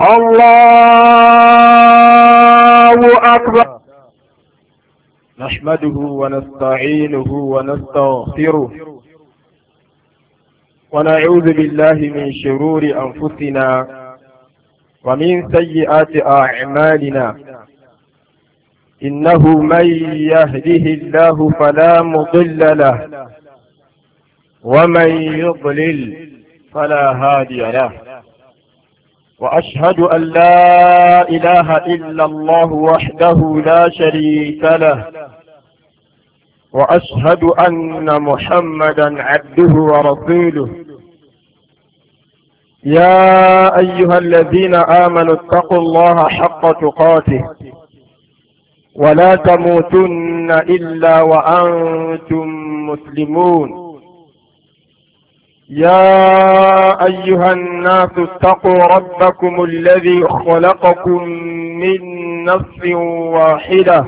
الله أكبر. نحمده ونستعينه ونستغفره ونعوذ بالله من شرور أنفسنا ومن سيئات أعمالنا. إنه من يهده الله فلا مضل له ومن يضلل فلا هادي له. وأشهد أن لا إله إلا الله وحده لا شريك له، وأشهد أن محمدا عبده ورسوله. يا أيها الذين آمنوا اتقوا الله حق تقاته ولا تموتن إلا وأنتم مسلمون. يا أيها الناس اتقوا ربكم الذي خلقكم من نفس واحدة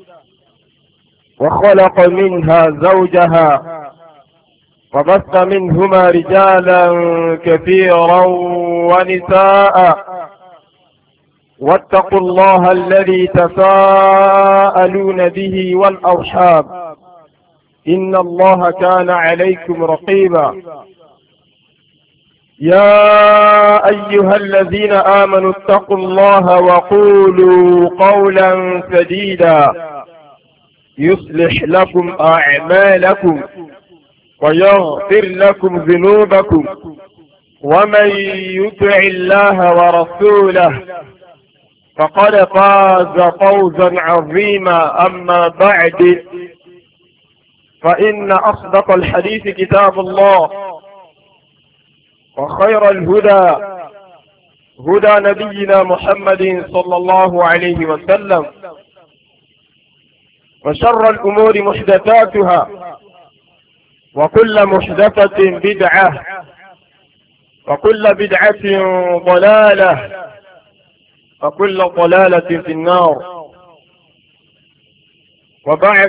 وخلق منها زوجها وبث منهما رجالا كثيرا ونساء. واتقوا الله الذي تساءلون به والأرحام إن الله كان عليكم رقيبا. يا أيها الذين آمنوا اتقوا الله وقولوا قولا سديدا يصلح لكم أعمالكم ويغفر لكم ذنوبكم، ومن يطع الله ورسوله فقد فاز فوزا عظيما. أما بعد، فإن أصدق الحديث كتاب الله، وخير الهدى هدى نبينا محمد صلى الله عليه وسلم، وشر الأمور محدثاتها، وكل محدثة بدعة، وكل بدعة ضلالة، وكل ضلالة في النار. وبعد،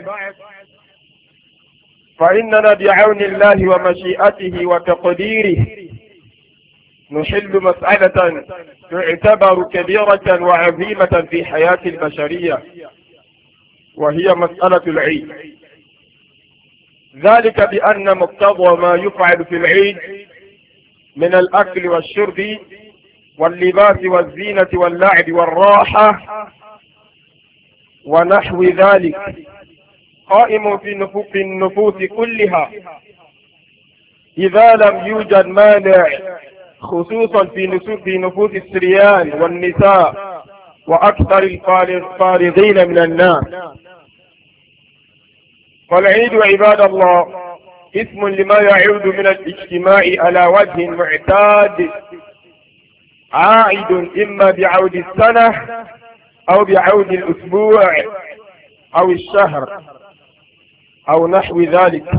فإننا بعون الله ومشيئته وتقديره نحل مسألة تعتبر كبيرة وعظيمة في حياة البشرية، وهي مسألة العيد. ذلك بأن مقتضى ما يفعل في العيد من الأكل والشرب واللباس والزينة واللعب والراحة ونحو ذلك قائم في النفوس كلها، إذا لم يوجد مانع، خصوصا في نفوس السريان والنساء وأكثر الفارغين من الناس. فالعيد عباد الله اسم لما يعود من الاجتماع على وجه معتاد، عائد إما بعود السنة أو بعود الأسبوع أو الشهر أو نحو ذلك.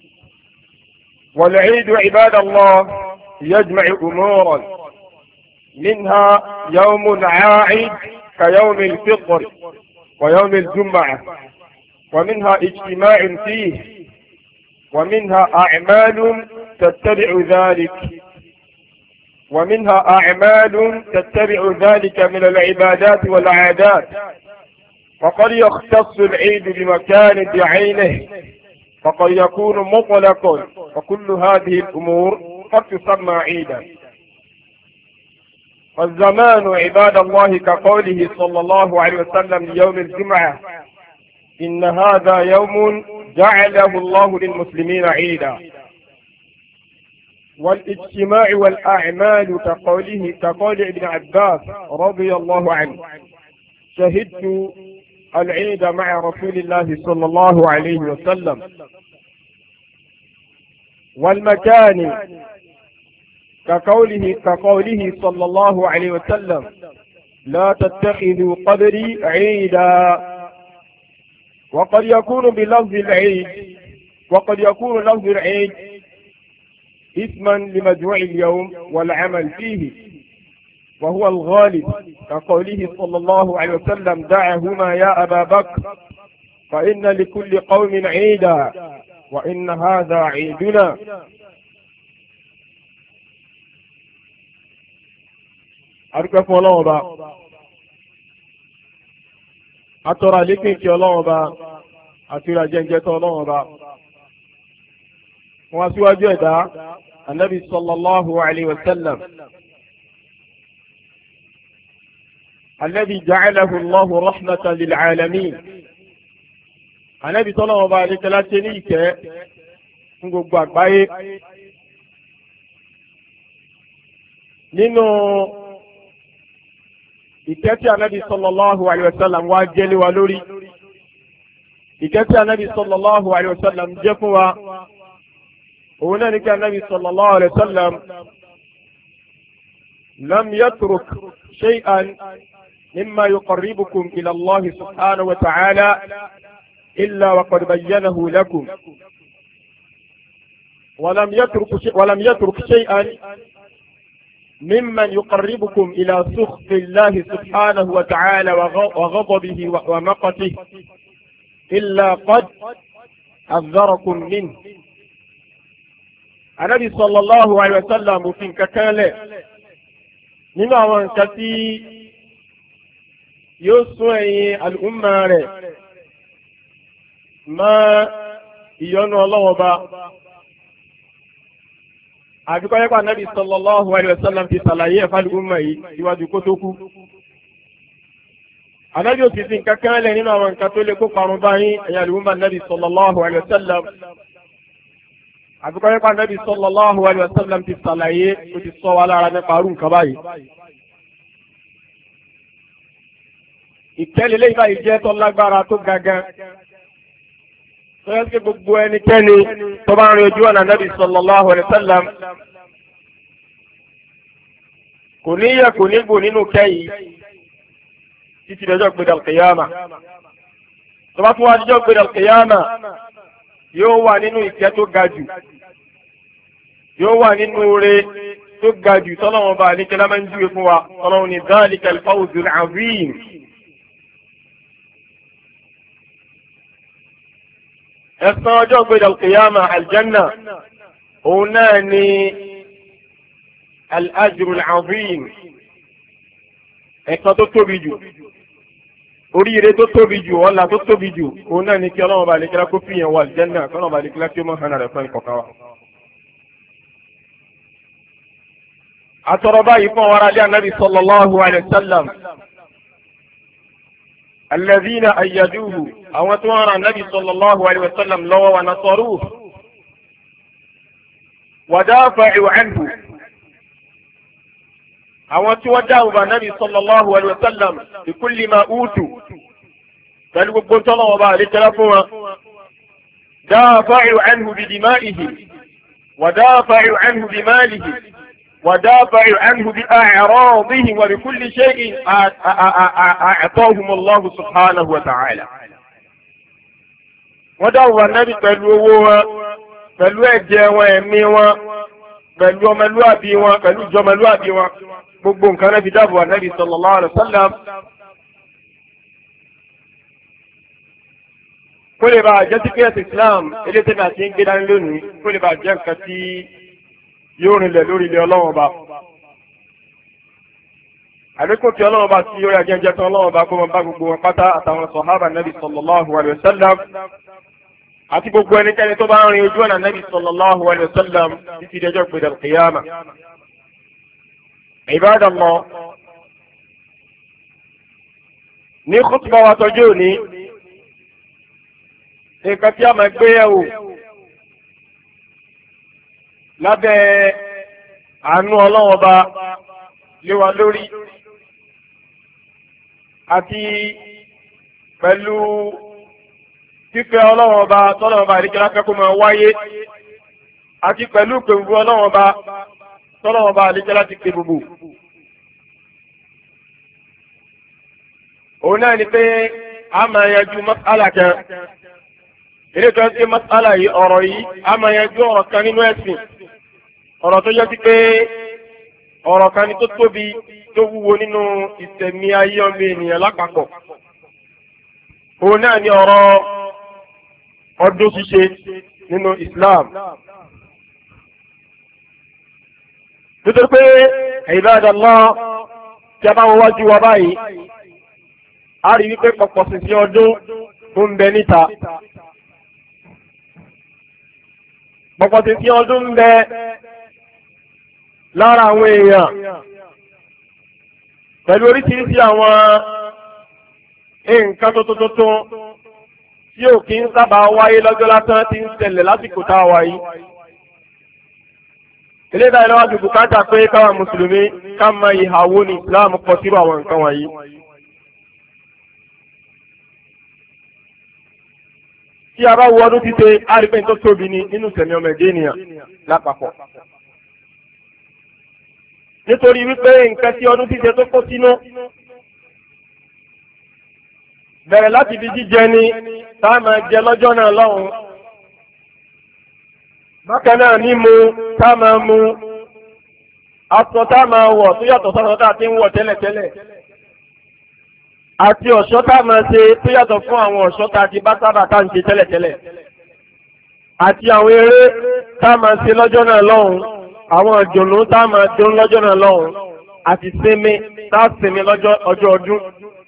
والعيد عباد الله يجمع أمورا، منها يوم عائد كيوم الفطر ويوم الجمعة، ومنها اجتماع فيه، ومنها أعمال تتبع ذلك، ومنها أعمال تتبع ذلك من العبادات والعادات. وقد يختص العيد بمكان بعينه، فقد يكون مطلقا، وكل هذه الأمور قد تسمى عيدا. والزمان عباد الله كقوله صلى الله عليه وسلم يوم الجمعة: إن هذا يوم جعله الله للمسلمين عيدا. والاجتماع والأعمال كقول ابن عباس رضي الله عنه: شهدت العيد مع رسول الله صلى الله عليه وسلم. والمكان كقوله صلى الله عليه وسلم: لا تتخذوا قبري عيدا. وقد يكون بلفظ العيد اسما لمجموع اليوم والعمل فيه، وهو الغالب، كقوله صلى الله عليه وسلم: دعهما يا أبا بكر فإن لكل قوم عيدا وإن هذا عيدنا. adúpẹ́ fún ọlọ́run ọba atọ́ra lékè kí ọlọ́run ọba àti ìrajẹ́njẹ́ tọ́ ọlọ́run ọba wọn aṣíwájú ẹ̀dá anabi sallallahu alayhi wa sallam alladhi ja'alahu Allahu rahmatan lil alamin anabi tọ́lọ́run ọba àlékẹ́lá ṣe ní ìkẹ́ fún gbogbo àgbáyé nínú ìkẹ́ tí anabi sallallahu alayhi wa sallam wá jẹ́lé wa lórí ìkẹ́ tí anabi sallallahu alayhi wa sallam jẹ́ fún wa òun náà ní kí anabi sallallahu alayhi wa sallam lam yatruk shay'an mimma yuqarribukum ila Allah subhanahu wa ta'ala illa wa qad bayyanahu lakum ولم يترك شيئا ممن يقربكم إلى سخط الله سبحانه وتعالى وغضبه ومقته إلا قد حذركم منه. النبي صلى الله عليه وسلم في ككالة nínú àwọn nǹkan tí yóò sún ẹ̀yin àlùmọ́ rẹ̀ mọ́ ìyọ́nú Ọlọ́hun Ọba àbíkọ́ yẹ́pà Ànábì sallallahu alaihi wasallam ti sàlàyé ẹ̀fà àlùmọ́ yìí síwájú kó tó kú. Ànábì òsì sí nǹkan kan lẹ̀ nínú àwọn nǹkan tó lè kó parun báyìí ẹ̀yà àlùmọ́ Ànábì sallallahu alaihi wasallam àbíkọ́ yẹ́pà Ànábì sallallahu alaihi wasallam ti sàlàyé ó ti sọ wa lára nípa arú nǹkan báyìí. Ìkẹ́lẹ̀ lẹ́yìn báyìí jẹ́ tó lágbára tó gangan. Sọ́yọ́ sí gbogbo ẹnikẹ́ni tó bá ń rin ojú ọ̀nà Ànábì sallallahu alaihi wasallam kò ní yẹ kò ní gbò nínú kẹ́yìí títí dọjọ́ gbẹdọ̀ kìyàmà. Tó bá tún wá dọjọ́ gbẹdọ̀ kìyàmà yóò wà nínú ìkẹ́ tó ga jù, yóò wà nínú oore tó ga jù tọ́lọ́wọ́n bá àlékẹ́lá máa ń júwe fún wa tọ́lọ́wọ́n ní dhalika al-fawzul azim. Ẹ̀san ọjọ́ gbẹdọ̀ al-qiyama aljanna òun náà ni al-ajrul azim, ẹ̀san tó tóbi jù, oríire tó tóbi jù, ọlá tó tóbi jù òun náà ni kí ọlọ́run bá àlékẹ́lá kó fi yẹn wọ aljanna kí ọlọ́run bá àlékẹ́lá kí ó mọ̀ hàn rẹ̀ fún ìkọ̀kan wa. Àtọ̀rọ̀ báyìí fún ọ̀rọ̀ alẹ́ Ànábì sallallahu alayhi wa sallam alladhina ayyaduhu àwọn tó ń ran Ànábì sallallahu alayhi wa sallam lọ́wọ́ wa nasaruhu wa dafa'u anhu àwọn tí wọ́n dáhùn bá Ànábì sallallahu alayhi wa sallam bi kulli ma utu pẹ̀lú gbogbo tọ́lọ́wọ́ bá àlékẹ́lá fún wọn dafa'u anhu bi dima'ihi wa dafa'u anhu bi malihi ودافع عنه بأعراضهم وبكل شيء أعطاهم الله سبحانه وتعالى. ودعوا النبي pẹ̀lú owó wọn, pẹ̀lú ẹ̀jẹ̀ wọn, ẹ̀mí wọn, pẹ̀lú ọmọlúwàbí wọn, pẹ̀lú ìjọmọlúwàbí wọn, gbogbo nǹkan náà fi dáàbò ànábì sallallahu alaihi wasallam. kó lè bá jẹ́ sí pé ẹ̀sìn Islam elétẹ́mi àti ń gbé dání lónìí kó lè bá jẹ́ nǹkan tí yóò rinlẹ̀ lórí ilé ọlọ́run ọba. Àlékún tí ọlọ́run ọba tí yóò yà jẹ́jẹ́ tán ọlọ́run ọba kó máa bá gbogbo wọn pátá àtàwọn sọ̀hábà nẹ́bí sallallahu alaihi wasallam àti gbogbo ẹnikẹ́ni tó bá ń rin ojú ọ̀nà nẹ́bí sallallahu alaihi wasallam títí dẹjọ́ gbèdè al-qiyama. Ibadallah, ní khutba wa tọjú òní nǹkan tí a máa gbé yẹ̀wò lábẹ́ àánú ọlọ́wọ́ bá lé wa lórí àti pẹ̀lú fífẹ́ ọlọ́wọ́ bá tọ́lọ́wọ́ bá àríkẹ́lá kẹ́kọ̀ọ́ máa wáyé àti pẹ̀lú pẹ̀lú ọlọ́wọ́ bá tọ́lọ́wọ́ bá àríkẹ́lá ti pè gbogbo. òun náà ni pé a máa yanjú mas'ala kan ilé tó ń ṣe mas'ala yìí ọ̀rọ̀ yìí a máa yanjú ọ̀rọ̀ kan nínú ẹ̀sìn. ọ̀rọ̀ tó yẹ sí pé ọ̀rọ̀ kan ni tó tóbi tó wúwo nínú ìṣẹ̀mí ayé ọmọ ènìyàn lápapọ̀. òun náà ni ọ̀rọ̀ ọdún ṣíṣe nínú Islam. nítorí pé Ibadallah tí a bá wọ́n wájú wa báyìí a rí wípé pọ̀pọ̀ sísí ọdún ń bẹ níta. pọ̀pọ̀ sísí ọdún ń bẹ lára àwọn èèyàn pẹ̀lú oríṣiríṣi àwọn nǹkan tuntun tí ò kí ń sábà wáyé lọ́jọ́ lásán tí ń ṣẹlẹ̀ lásìkò tá a wà yìí. ilé ìdáyìí lọ́wọ́ ti bùkátà pé káwa mùsùlùmí ká mọ ìhà wo ní Islam kọ sírò àwọn nǹkan wọ̀nyí. tí a bá wo ọdún títẹ àrípẹ́ tó tóbi ní nínú sẹ̀mí ọmọ ẹ̀dẹ́ ènìyàn lápapọ̀. nítorí wípé nǹkan tí ọdún títẹ tó kó sínú bẹ̀rẹ̀ láti fi jíjẹ ni tá a máa jẹ lọ́jọ́ náà lọ́hùn. bákan náà mímu tá a máa mu, aṣọ tá a máa wọ̀ tó yàtọ̀ sọ́nà tá a ti ń wọ̀ tẹ́lẹ̀tẹ́lẹ̀, àti ọ̀ṣọ́ tá a máa ṣe tó yàtọ̀ fún àwọn ọ̀ṣọ́ tá a ti bá sábà tá a ń ṣe tẹ́lẹ̀tẹ́lẹ̀, àti àwọn eré tá a máa ṣe lọ́jọ́ náà lọ́hùn, àwọn ìdùnnú tá a máa dún lọ́jọ́ náà lọ́hùn, àti sinmi tá a sinmi lọ́jọ́ ọjọ́ ọdún.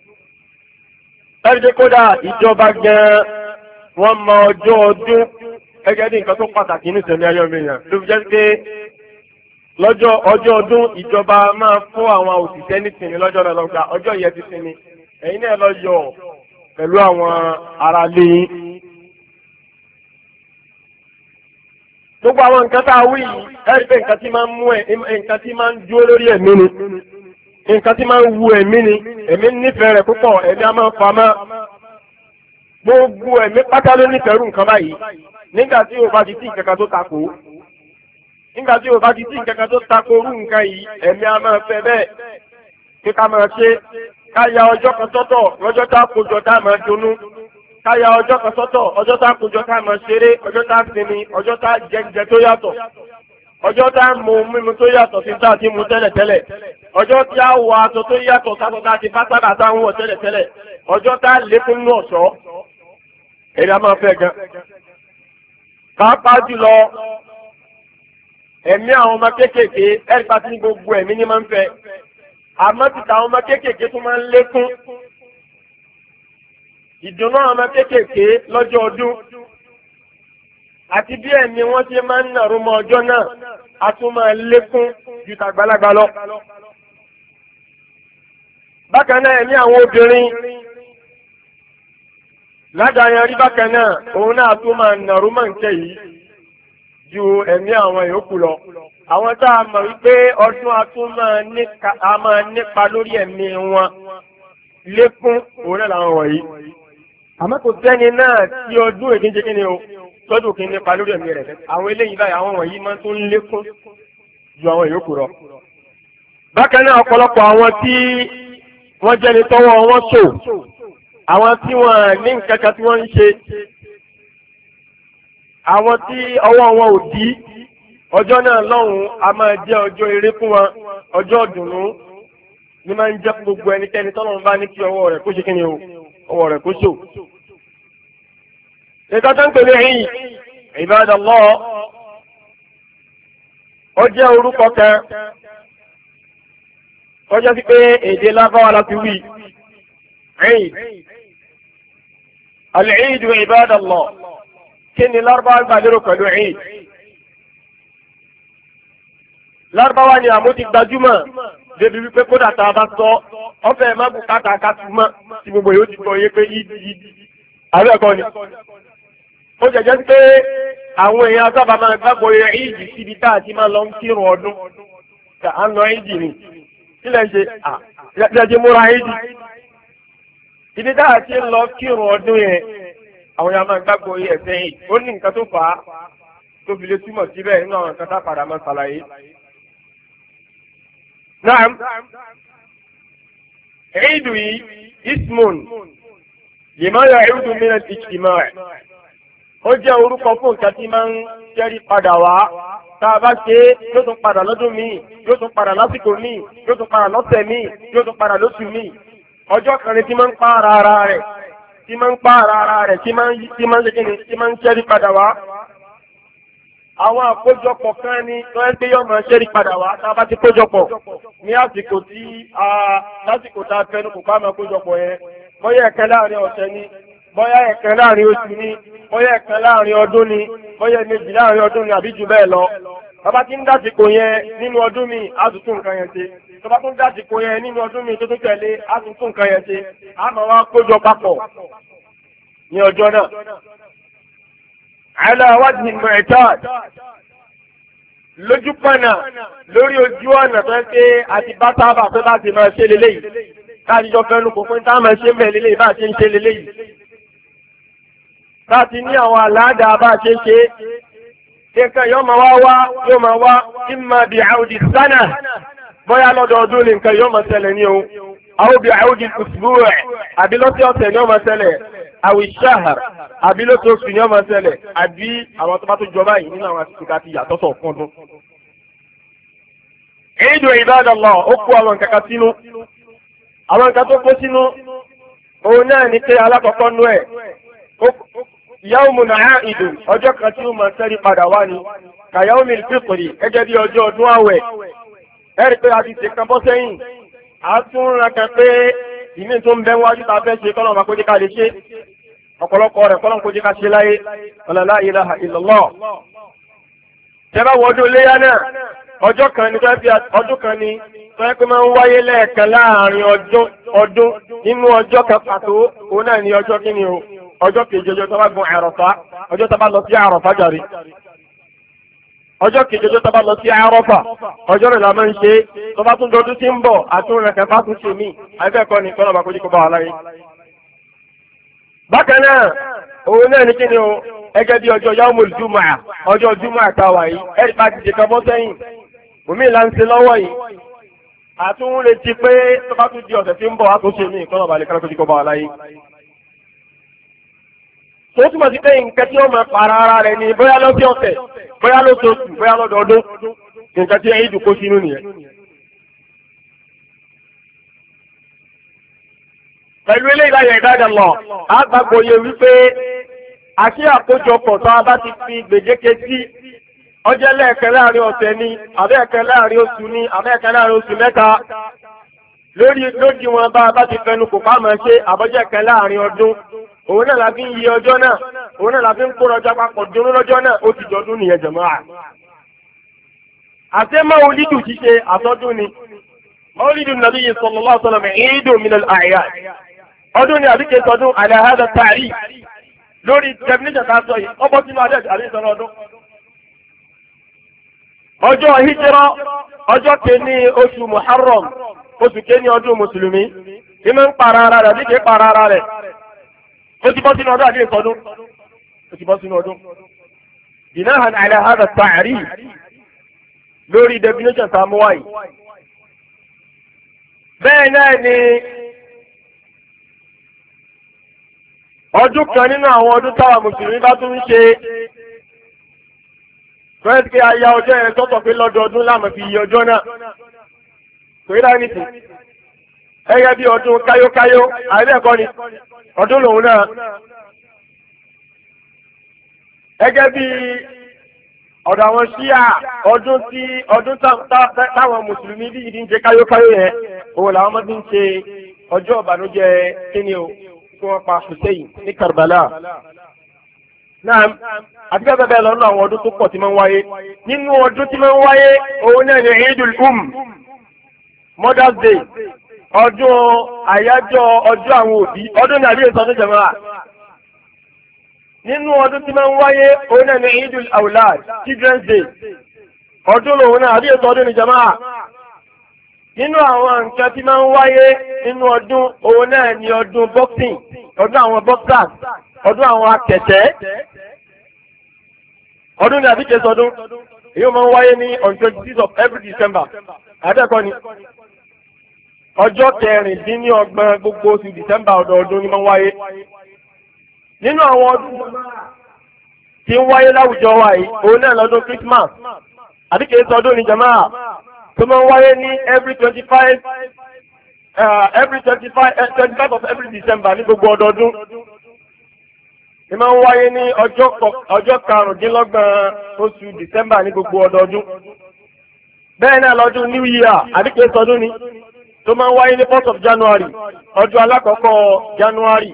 Ẹ̀rí kódà ìjọba gan-an wọ́n mọ ọjọ́ ọdún gẹ́gẹ́ bí nǹkan tó pàtàkì ní ìṣẹ̀lẹ̀ ayọ̀ mìíràn. Ló fi jẹ́ pé lọ́jọ́ ọjọ́ ọdún ìjọba máa fún àwọn òṣìṣẹ́ ní sinmi lọ́jọ́ náà lọ́gbà ọjọ́ yẹn ti sinmi. Ẹ̀yin náà lọ yọ̀ pẹ̀lú àwọn ará ilé yín. Gbogbo àwọn nǹkan tá a wí yìí, ẹ̀rí pé nǹkan tí máa ń mú nǹkan tí máa ń dúró lórí ẹ̀mí ni. Nǹkan tí máa ń wu ẹ̀mí ni, ẹ̀mí nífẹ̀ẹ́ rẹ̀ púpọ̀, ẹ̀mí a máa ń famá. Gbogbo ẹ̀mí pátá ló nífẹ̀ẹ́ rú nǹkan báyìí. Nígbà tí o bá ti tí nǹkan kan tó takò, nígbà tí o bá ti tí nǹkan kan tó takò rú nǹkan yìí, ẹ̀mí a máa fẹ́ bẹ́ẹ̀ kí ká máa ṣe. Ká ya ọjọ́ kan sọ́tọ̀, lọ́jọ́ tá a kójọ tá a máa dunnú. Ká ya ọjọ́ kan sọ́tọ̀, ọjọ́ tá a kójọ tá a máa ṣeré, ọjọ́ tá a sinmi, ọjọ́ tá a jẹ tó yàtọ̀. Ọjọ́ tá a mú mímu tó yàtọ̀ sí tá a ti mú tẹ́lẹ̀tẹ́lẹ̀. Ọjọ́ tí a wọ aṣọ tó yàtọ̀ sásọ tá a ti bá sábà tá a ń wọ̀ tẹ́lẹ̀tẹ́lẹ̀. Ọjọ́ tá a lékún ní ọ̀ṣọ́. Èdè a máa fẹ́ gan. Pàápàá jùlọ ẹ̀mí àwọn ọmọ kéékèèké ẹ̀rí pàtí ní gbogbo ẹ̀mí ní máa ń fẹ́. Àmọ́ títà àwọn ọmọ kéékèèké tó máa ń lékún. Ìdùnnú àwọn ọmọ kéékèèké lọ́jọ́ ọdún. Àti bí ẹ̀mí wọ́n ṣe máa ń nàró mọ́ ọjọ́ náà, a tún máa lékún ju tàgbàlagbà lọ. Bákan náà ẹ̀mí àwọn obìnrin ládàáyan rí bákan náà, òun náà tún máa nàró mọ́ nǹkẹ́ yìí ju ẹ̀mí àwọn yòókù lọ. Àwọn tá a mọ̀ wípé ọdún a tún máa nípa lórí ẹ̀mí wọn lékún, òun náà làwọn wọ̀nyí. Àmọ́ kò sẹ́ni náà tí ọdún èdè jẹ́ kí ni o tọ́jú kí n nípa lórí ẹ̀mí rẹ̀. Àwọn eléyìí báyìí àwọn wọ̀nyí máa tún lékún ju àwọn yòókù lọ. Bákan náà ọ̀pọ̀lọpọ̀ àwọn tí wọ́n jẹ́ni tọ́wọ́ wọn ṣò, àwọn tí wọ́n ní nǹkan kan tí wọ́n ń ṣe, àwọn tí ọwọ́ wọn ò dí, ọjọ́ náà lọ́hùn-ún a máa jẹ́ ọjọ́ eré fún wọn, ọjọ́ ìdùnnú ní máa ń jẹ́ gbogbo ẹnikẹ́ni tọ́lọ́run bá ní kí ọwọ́ rẹ̀ kó ṣe kí ni o, ọwọ́ rẹ̀ kó ṣò. Nǹkan tó ń pèlè yìí, Ibadallah, ó jẹ́ orúkọ kan, ó jẹ́ sí pé èdè Lárúbáwá láti wí. Eid. Al-Eid Ibadallah. Kí ni Lárúbáwá gbà lérò pẹ̀lú Eid? Lárúbáwá ni àmú ti gbajúmọ̀ débi wípé kódà tá a bá sọ, ọ̀fẹ́ má bùkátà ká tu mọ́ tí gbogbo yóò ti gbọ́ yé pé yídì. Àbẹ́ ẹ̀kọ́ ni. Ó jẹ́jẹ́ sí pé àwọn èèyàn sábà máa gbàgbọ́ Eid síbi tá a ti máa lọ ń kírun ọdún. À ń lọ Eid ni. Kí lẹ́ ń ṣe? Jẹ́jẹ́ múra Eid. Ibi tá a ti ń lọ kírun ọdún yẹn, àwọn èèyàn máa gbàgbọ́ ẹ̀sẹ̀ Eid. Ó ní nǹkan tó fà á tó fi lè túmọ̀ síbẹ̀ nínú àwọn nǹkan tá a padà máa ṣàlàyé. Naam. Eid yìí, ismun, lima ya'idu min al-ijtima'. Ó jẹ́ orúkọ fún nǹkan tí máa ń jẹ́rí padà wá. Tá a bá ṣe é, yóò tún padà lọ́dún míì, yóò tún padà lásìkò míì, yóò tún padà lọ́sẹ̀ míì, yóò tún padà lóṣù míì. Ọjọ́ kan ni tí máa ń pààrà ara rẹ̀, tí máa ń pààrà ara rẹ̀, tí máa ń ṣe kíni, tí máa ń jẹ́rí padà wá. àwọn àkójọpọ̀ kan ní tó ẹ́ pé yọ́ máa ṣẹ́rí padà wá tá a bá ti kójọpọ̀ ní àsìkò lásìkò tá a fẹ́nu kò ká máa kójọpọ̀ yẹn bóyá ẹ̀kan láàrin ọ̀sẹ̀ ni bóyá ẹ̀kan láàrin oṣù ni bóyá ẹ̀kan láàrin ọdún ni bóyá méjì láàrin ọdún ni àbí jù bẹ́ẹ̀ lọ. Bàbá tí ń dásìkò yẹn nínú ọdún mi á tún tún nǹkan yẹn ṣe. Bàbá tó ń dásìkò yẹn nínú ọdún mi tó tún tẹ̀lé á tún tún nǹkan yẹn ṣe. Á máa wá kójọ papọ̀ ní ọjọ́ náà. Ala wajhi mu'tad lójú pọ̀nà lórí ojú ọ̀nà tó ń pé àti bá sábà pé bá ti máa ṣe lélẹ́yìí. Káàdìjọ fẹ́nu kò fún táwọn máa ṣe ń bẹ̀ lélẹ́yìí bá ṣe ń ṣe lélẹ́yìí. Láti ní àwọn àlàáda bá ṣe ń ṣe nǹkan yóò máa wá imma bí àwùdí sánà bóyá lọ́dọọdún ní nǹkan yóò máa ṣẹlẹ̀ ní o àwọn bí àwùdí usbu' àbí lọ́sọ̀ọ̀sẹ̀ ni ó máa ṣẹlẹ̀ àwì shahr àbí lóṣooṣù ni ó máa ṣẹlẹ̀ àbí àwọn tó bá tó jọba yìí nínú àwọn àsìkò ká ti yàtọ̀tọ̀ fún ọdún. Eidu ibadallah ó kó àwọn nǹkan kan sínú àwọn nǹkan tó kó sínú òun náà ní pé alákọ̀ọ́kọ́ nú ẹ̀ yawmun aidun ọjọ́ kan tí ó máa sẹ́rí padà wá ní ka yawmil fitri gẹ́gẹ́ bí ọjọ́ ọdún àwẹ̀ ẹ̀rí pé a ti ṣe kan bọ́ sẹ́yìn a tún rán kan pé ìmí tó ń bẹ wájú ta fẹ́ ṣe kọ́nà máa kó jẹ́ ká lè ṣe ọ̀pọ̀lọpọ̀ rẹ̀ kọ́nà kó jẹ́ ká ṣe láyé la ilaha illallah. tẹ́bá wọ́dún léyà náà ọjọ́ kan ní ọdún kan ní tó yẹ pé máa ń wáyé lẹ́ẹ̀kan láàrin ọdún nínú ọjọ́ kan pàtó òun náà ní ọjọ́ kí ni o ọjọ́ kejì ọjọ́ tó bá gun Àrafá ọjọ́ tó bá lọ sí Àrafá jàre ọjọ́ kejì ọjọ́ tó bá lọ sí Àrafá ọjọ́ rẹ̀ la máa ń ṣe tó bá tún dọdún tí ń bọ̀ àtúnrẹ̀ kẹfà tún ṣe mí àbẹ́ẹ̀kọ́ ni kọ́nà bá kojú kó bá wà láyé. bákan náà òun náà ní kí ni o ẹgẹ́ bí ọjọ́ yaumul jumu'ah ọjọ́ jumu'ah àtàwà yìí ẹ̀rí bá ti ṣe kan bọ́ sẹ́yìn òmí là ń ṣe lọ́wọ́ yìí àtúnretí pé tó bá tún di ọ̀sẹ̀ tí ń bọ̀ àtúnṣe mí kọ́nà bá lè kọ́nà kojú kó bá wà láyé. tó túmọ̀ sí pé nǹkan tí ó máa para ara rẹ̀ ni bóyá lọ́sí ọ̀sẹ̀ bóyá lóṣooṣù bóyá lọ́dọọdún nǹkan tí ẹ̀yìn dùn kó sínú nìyẹn. pẹ̀lú ilé ìdáyẹ̀ ìdájọ́ lọ àgbàgbọ́ yẹ wípé àti àkójọpọ̀ tó a bá ti fi gbèdéke sí ọjọ́ lẹ́ẹ̀kẹ́ láàrin ọ̀sẹ̀ ni àbẹ́ẹ̀kẹ́ láàrin oṣù ni àbẹ́ẹ̀kẹ́ láàrin oṣù mẹ́ta lódì wọn bá a bá ti fẹnu kò bá máa ṣe àbọ́jẹ́kẹ́ láàrin ọdún òun náà la fi ń yí ọjọ́ náà òun náà la fi ń kóra ọjọ́ papọ̀ dúró lọ́jọ́ náà ó ti jọdún nìyẹn jàmáà. àti maulidu ṣíṣe àtọ́dún ni maulidu nabiyyi sallallahu alaihi wasallam eidun min al-a'yad ọdún ni àbíkẹ́ sọdún ala hadha ta'rif lórí definition ká sọ yìí ọbọ̀ sínú adé àbí ìsọ̀rọ̀ ọdún. ọjọ́ hijira ọjọ́ kìíní oṣù muharram oṣù kìíní ọdún mùsùlùmí ìmọ̀ ń para ara rẹ̀ àbíkẹ́ para ara rẹ̀ ó ti bọ́ sínú ọdún àbí ìsọdún ó ti bọ́ sínú ọdún. binahan ala hadha ta'rif lórí definition tá a mú wáyé. bẹ́ẹ̀ náà ni ọdún kan nínú àwọn ọdún táwa mùsùlùmí bá tún ń ṣe fẹ́ẹ́ pé aya ọjọ́ yẹn tọ́tọ̀ pé lọ́dọọdún láàmú fi yí ọjọ́ náà kò yíra ní ti ẹgẹ́ bí ọdún káyókáyó àìbẹ́ẹ̀kọ́ ni ọdún lòun náà ẹgẹ́ bí ọ̀dọ̀ àwọn ṣíà ọdún táwọn mùsùlùmí bí ìdí ń ṣe káyókáyó yẹn òun làwọn ọmọdé ń ṣe ọjọ́ ìbànújẹ́ kíni o tí wọ́n pa Hussein ní Karbala. Náà àti bẹ́ẹ̀ bẹ́ẹ̀ lọ́nà àwọn ọdún tó pọ̀ tí máa ń wáyé. Nínú ọdún tí máa ń wáyé òun náà ni Eidul Mother's Day ọdún àyájọ́ ọjọ́ àwọn òbí ọdún ní àbí ìsọdún jẹ̀mọ́ra. Nínú ọdún tí máa ń wáyé òun náà ni Eidul Awlad Children's Day ọdún lòun náà àbí ìsọdún ní jẹ̀mọ́ra. Nínú àwọn nǹkan tí máa ń wáyé nínú ọdún òun náà ni ọdún boxing ọdún àwọn boxers ọdún àwọn akẹ̀tẹ̀ ọdún ní àbíkẹ́ sọdún èyí máa ń wáyé ní on 26 of every December àdẹ́kọ́ ni ọjọ́ 26 gbogbo oṣù December ọdọọdún ni máa ń wáyé. Nínú àwọn ọdún tí ń wáyé láwùjọ wa yìí òun náà lọ́dún Christmas àbíkẹ́ sọdún ní jàmáà tó máa ń wáyé ní every 25 of every December ní gbogbo ọdọọdún. ìmọ̀ ń wáyé ní ọjọ́ karùndínlọ́gbọ̀n oṣù December ní gbogbo ọdọọdún. Bẹ́ẹ̀ náà lọ́dún New Year àdìpé sọdún ni tó máa ń wáyé ní 1st of January ọjọ́ alákọ̀ọ́kọ́ January.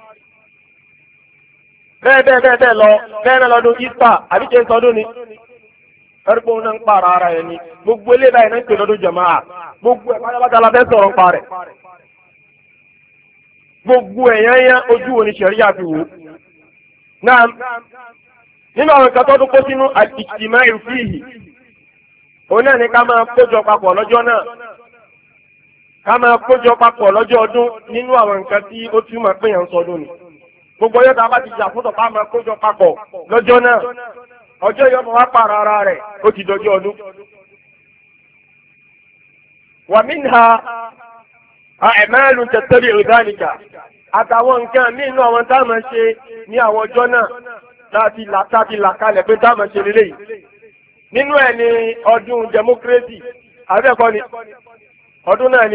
Bẹ́ẹ̀ lọ bẹ́ẹ̀ náà lọ́dún Easter àdìpé sọdún ni ẹ̀rùpọ̀ náà ń pààrà ara ẹ̀ ni gbogbo eléyìí báyìí náà ń pè lọ́dún jàmáà gbogbo ẹ̀ pátápátá la fẹ́ sọ̀rọ̀ ń pa rẹ̀. Gbogbo ẹ̀yán yán ojú wo ni ṣẹ̀ríyà fi wò. Náà nínú àwọn ìka tó kó sínú al-ijtima'u fihi òun náà ni ká máa kójọ papọ̀ lọ́jọ́ náà, ká máa kójọ papọ̀ lọ́jọ́ ọdún nínú àwọn nǹkan tí ó túmọ̀ pé yẹn ń sọdún ni. Gbogbo ọjọ́ tá a bá ti jà fún tọ̀pá máa kójọ papọ̀ lọ́jọ́ náà, ọjọ́ yọ mọ̀ wá pààrọ̀ ara rẹ̀ ó ti dọjọ́ ọdún. Wa minha a'malun tattabi'u dhalika àtàwọn nǹkan míì nínú àwọn tá a máa ṣe ní àwọn ọjọ́ náà láti là kalẹ̀ pé tá a máa ṣe lélẹ́yìí. Nínú ẹ̀ ni ọdún democracy àbẹ́ẹ̀kọ́ ni ọdún náà ni.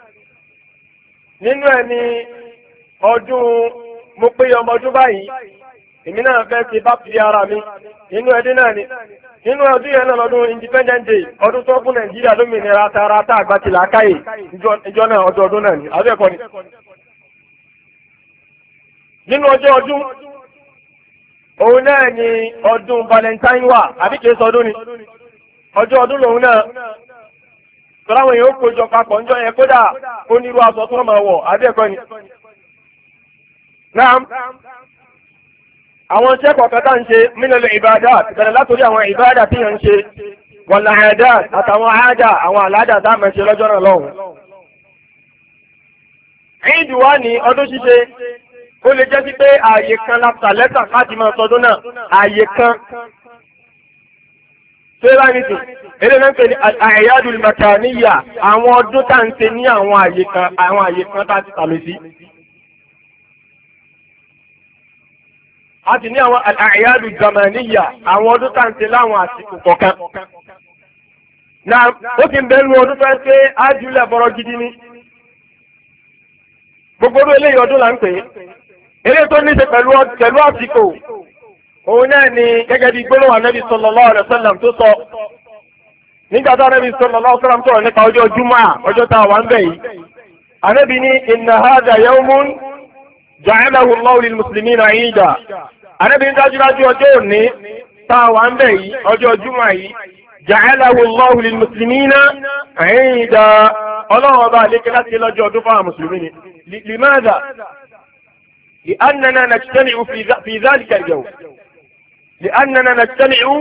Nínú ẹ̀ ni ọdún mo pé ọmọ ọdún báyìí èmi náà fẹ́ ṣe bá fi ara mi nínú ẹdín náà ni. Nínú ọdún yẹn náà lọ́dún Independent Day ọdún tó fún Nàìjíríà lómìnira tààrà tá àgbà ti làákàyè ìjọ náà ọdún náà ni àbẹ́ẹ̀kọ́ ni. Nínú ọjọ́ ọdún òun náà ni ọdún Valentine wà àbí kìí sọdún ni ọjọ́ ọdún lòun náà tọ́láwọn èèyàn ó kójọ papọ̀ ńjọ́ yẹn kódà onírú aṣọ tó máa wọ̀ àbí ẹ̀kọ́ ni. Náà àwọn iṣẹ́ kọ̀ọ̀kan tá ń ṣe minal ibadat bẹ̀rẹ̀ látòrí àwọn ìbádà tí yẹn ń ṣe wal aadat àtàwọn àádà àwọn àládà tá a máa ṣe lọ́jọ́ náà lọ́hùn. Eid wá ní ọdún ṣíṣe ó lè jẹ́ sí pé ààyè kan láta lẹ́tà láti máa sọdún náà ààyè kan ṣé bá ní sìn eré náà ń pè ní al-a'yadul makaniyya àwọn ọdún tá ń ṣe ní àwọn ààyè kan tá ti tàmì sí. a ti ní àwọn al-a'yadul zamaniyya àwọn ọdún tá ń ṣe láwọn àsìkò kọ̀ọ̀kan. náà ó ti ń bẹ́ẹ̀ lu ọdún tó ń ṣe ájúlẹ̀ bọ̀rọ̀ gidi ni gbogbo ọdún eléyìí ọdún là ń pè é. Eré tó ní ṣe pẹ̀lú àsìkò, òun náà ni gẹ́gẹ́ bí gbólóhùn Ànábì sallallahu alaihi wasallam tó sọ. Nígbà tó Ànábì sallallahu alaihi wasallam sọ̀rọ̀ nípa ọjọ́ Jumu'ah, ọjọ́ tá a wà ń bẹ̀ yìí. Ànábì ní inna hadha yawmun ja'alahu Allahu lil muslimina 'ida. Ànábì ní dájúdájú ọjọ́ òní tá a wà ń bẹ̀ yìí, ọjọ́ Jumu'ah yìí, ja'alahu Allahu lil muslimina 'ida. Ọlọ́run ọba àlékè láti lọ́jọ́ ọdún fáwọn mùsùlùmí ni. Limadha? لأننا نجتمع في ذلك اليوم لأننا نجتمع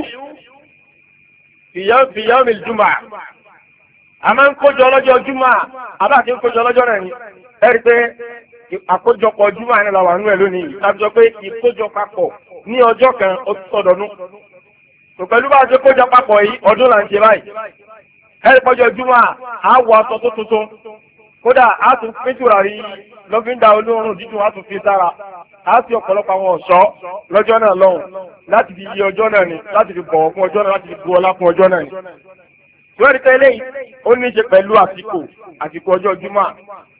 في يوم الجمعة أما نكوجو لọ́jọ́ الجمعة أبا كي نكوجو lọ́jọ́ náà ni ẹ̀rí pé àkójọpọ̀ Jumu'ah ní làwọn àánú ẹ̀ lónìí tàbí sọ pé ìkójọ papọ̀ ní ọjọ́ kan ó ti sọdọ̀nù tó pẹ̀lú bá a ṣe kójọ papọ̀ yìí ọdún là ń ṣe báyìí ẹ̀rí pọ́jọ́ Jumu'ah á wọ aṣọ tó tuntun kódà á tún péjúra rí lọ́fíńdà olóòórùn dídùn á tún fi sára á sì ọ̀pọ̀lọpọ̀ àwọn ọ̀ṣọ́ lọ́jọ́ náà lọ́hùn láti fi yí ọjọ́ náà ni láti fi bọ̀wọ̀ fún ọjọ́ náà láti fi bu ọlá fún ọjọ́ náà ni. Ìwádìí tẹ́lẹ̀ yìí ó ní í ṣe pẹ̀lú àsìkò ọjọ́ Jumu'ah.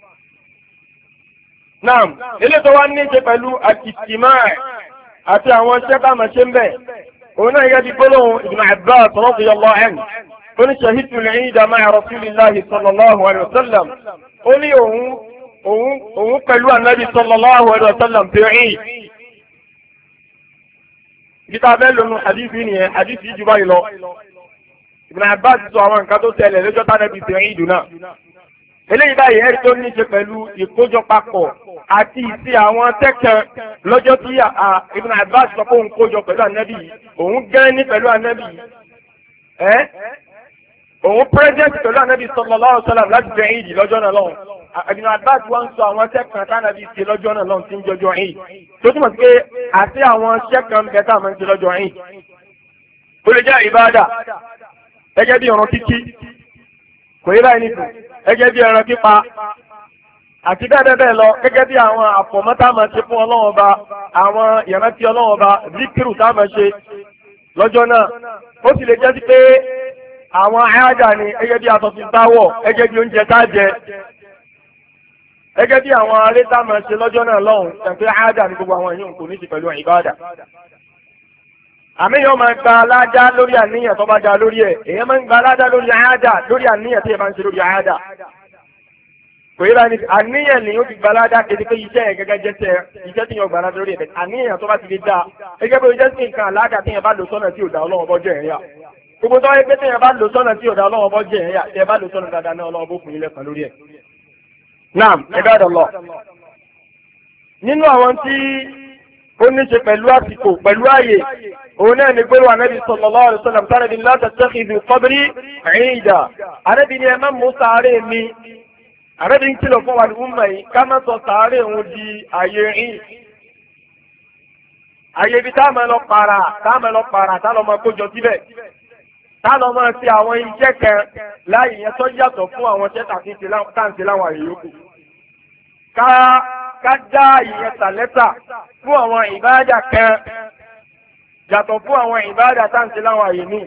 Naam, eléyìí tó wá ní í ṣe pẹ̀lú al-ijtima' àti àwọn iṣẹ́ bá máa ṣe ń bẹ̀. Òun náà yẹ ti gbólóhùn Ibn Abbas radiyallahu anhu. Ó ní shahidtu al-'ida ma'a rasulillahi sallallahu alayhi wa sallam. Ó ní òun pẹ̀lú ànábì sallallahu alaihi wasallam fi Eid. Gíta bẹ́ẹ̀ lónú hadithi nìyẹn, hadithi jù báyìí lọ. Ibn Abbas sọ àwọn nǹkan tó tẹ̀lé lọ́jọ́ tánàbì fi Eid náà. Eléyìí báyìí ẹ̀rí tó ní ṣe pẹ̀lú ìkójọ papọ̀ àti ìsí àwọn tẹ́kàn lọ́jọ́ tí Ibn Abbas sọ pé òun kójọ pẹ̀lú ànábì yìí, òun gán ní pẹ̀lú ànábì yìí. Òun pírẹ́sẹ̀ntì pẹ̀lú ànábì sallallahu alaihi wasallam láti fi Eid lọ́jọ́ náà lọ́hùn. Ibn Abbas wọ́n ń sọ àwọn sẹ́kàn tánàbí ṣe lọ́jọ́ náà lọ́n tí ń jọjọ́ Eid tó túmọ̀ sí pé àti àwọn sẹ́kàn bẹ́tà máa ń ṣe lọ́jọ́ Eid. Ó lè jẹ́ ìbáàdà gẹ́gẹ́ bí ọ̀ràn kíkí kò yẹ báyìí nìkan gẹ́gẹ́ bí ẹran pípa àti bẹ́ẹ̀ lọ gẹ́gẹ́ bí àwọn àfọ̀mọ́tà máa ṣe fún Ọlọ́run Ọba àwọn ìrántí Ọlọ́run Ọba zikiru tá máa ṣe lọ́jọ́ náà. Ó sì lè jẹ́ sí pé àwọn àyájà ni gẹ́gẹ́ bí aṣọ ti táwọ̀ gẹ́gẹ́ bí oúnjẹ tá jẹ gẹ́gẹ́ bí àwọn aré tá máa ṣe lọ́jọ́ náà lọ́hùn tẹ̀pẹ́ àádà ní gbogbo àwọn èèyàn kò ní ṣe pẹ̀lú ìbádà. àmì yóò máa gba aládá lórí àníyàn tó bá dá lórí ẹ̀, èèyàn máa ń gba aládá lórí àádà lórí àníyàn tí ẹ bá ń ṣe lórí àádà. kò yẹ báyìí àníyàn ni ó ti gba aládá kéde pé iṣẹ́ yẹn gẹ́gẹ́ jẹ́ iṣẹ́ tí yóò gba aládá lórí ẹ̀, àníyàn tó bá ti lè dá gẹ́gẹ́ bí iṣẹ́ sí nǹkan aládà tí yẹn bá lò sọ́nà tí ò dá Ọlọ́run bọ́jọ́ ẹ̀yà. gbogbo tó wáyé pé tí yẹn bá lò sọ́nà tí ò dá Ọlọ́run bọ́jọ́ ẹ̀yà tí yẹn bá lò sọ́nà dáadáa náà Ọlọ́run bó fún yín lẹ́san lórí ẹ̀. Naam, ibadallah. Nínú àwọn tí ó ní ṣe pẹ̀lú àsìkò pẹ̀lú ààyè òun náà ni pé wà Ànábì sallallahu alaihi wasallam tánàbí la tattakhidhu qabri 'ida. Ànábì ni ẹ má mú sàárè mi. Ànábì ń kìlọ̀ fún wa ní umma yìí ká má sọ sàárè òun di ààyè rìn. Ààyè ibi táà máa lọ pààrà tá lọ máa kójọ síbẹ̀. Tá lọ máa ṣe àwọn iṣẹ́ kan láàyè yẹn tó yàtọ̀ fún àwọn iṣẹ́ tàǹtì láwọn àyè yòókù. Ká dá ìyẹn tàlẹ́tà fún àwọn ìbáàdà kan yàtọ̀ fún àwọn ìbáàdà tàǹtì láwọn àyè míì.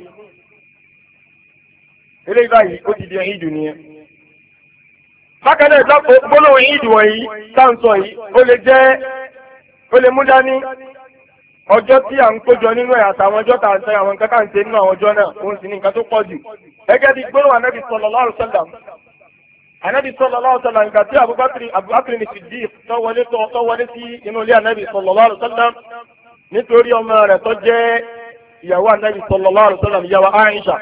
Eléyìí báyìí ó ti di ìdù nìyẹn. Bákan náà gbólóhùn ìdù wọ̀nyí táǹsọ̀ yìí ó lè mú dání ọjọ́ tí à ń kójọ nínú ẹ̀ àtàwọn ọjọ́ tàà ń tẹ àwọn nǹkan tàà ń ṣe nínú àwọn ọjọ́ náà òun sì ní nǹkan tó pọ̀ jù. Gẹ́gẹ́ bí gbólóhùn Ànábì sallallahu alaihi wasallam. Ànábì sallallahu alaihi wasallam nígbà tí Abubakar ní Siddiq tó wọlé sí inú ilé Ànábì sallallahu alaihi wasallam nítorí ọmọ rẹ̀ tó jẹ́ ìyàwó Ànábì sallallahu alaihi wasallam ìyàwó Aisha.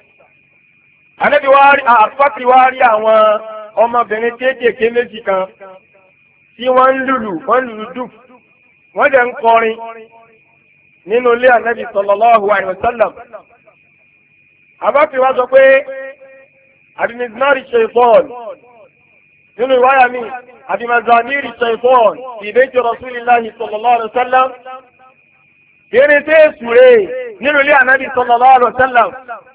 Abubakar wá rí àwọn ọmọbìnrin kéékèèké méjì kan tí wọ́n ń lùlù dùf wọ́n jẹ́ ń kọrin nínú ilé Ànábì sallallahu alaihi wasallam. Abubakar wá sọ pé àdìmìzínárì ṣaitan nínú ìwáyà mi àdìmìzánírì ṣaitan fi bayti Rasulillahi sallallahu alaihi wasallam. Kéré tẹ́ sùré nínú ilé Ànábì sallallahu alaihi wasallam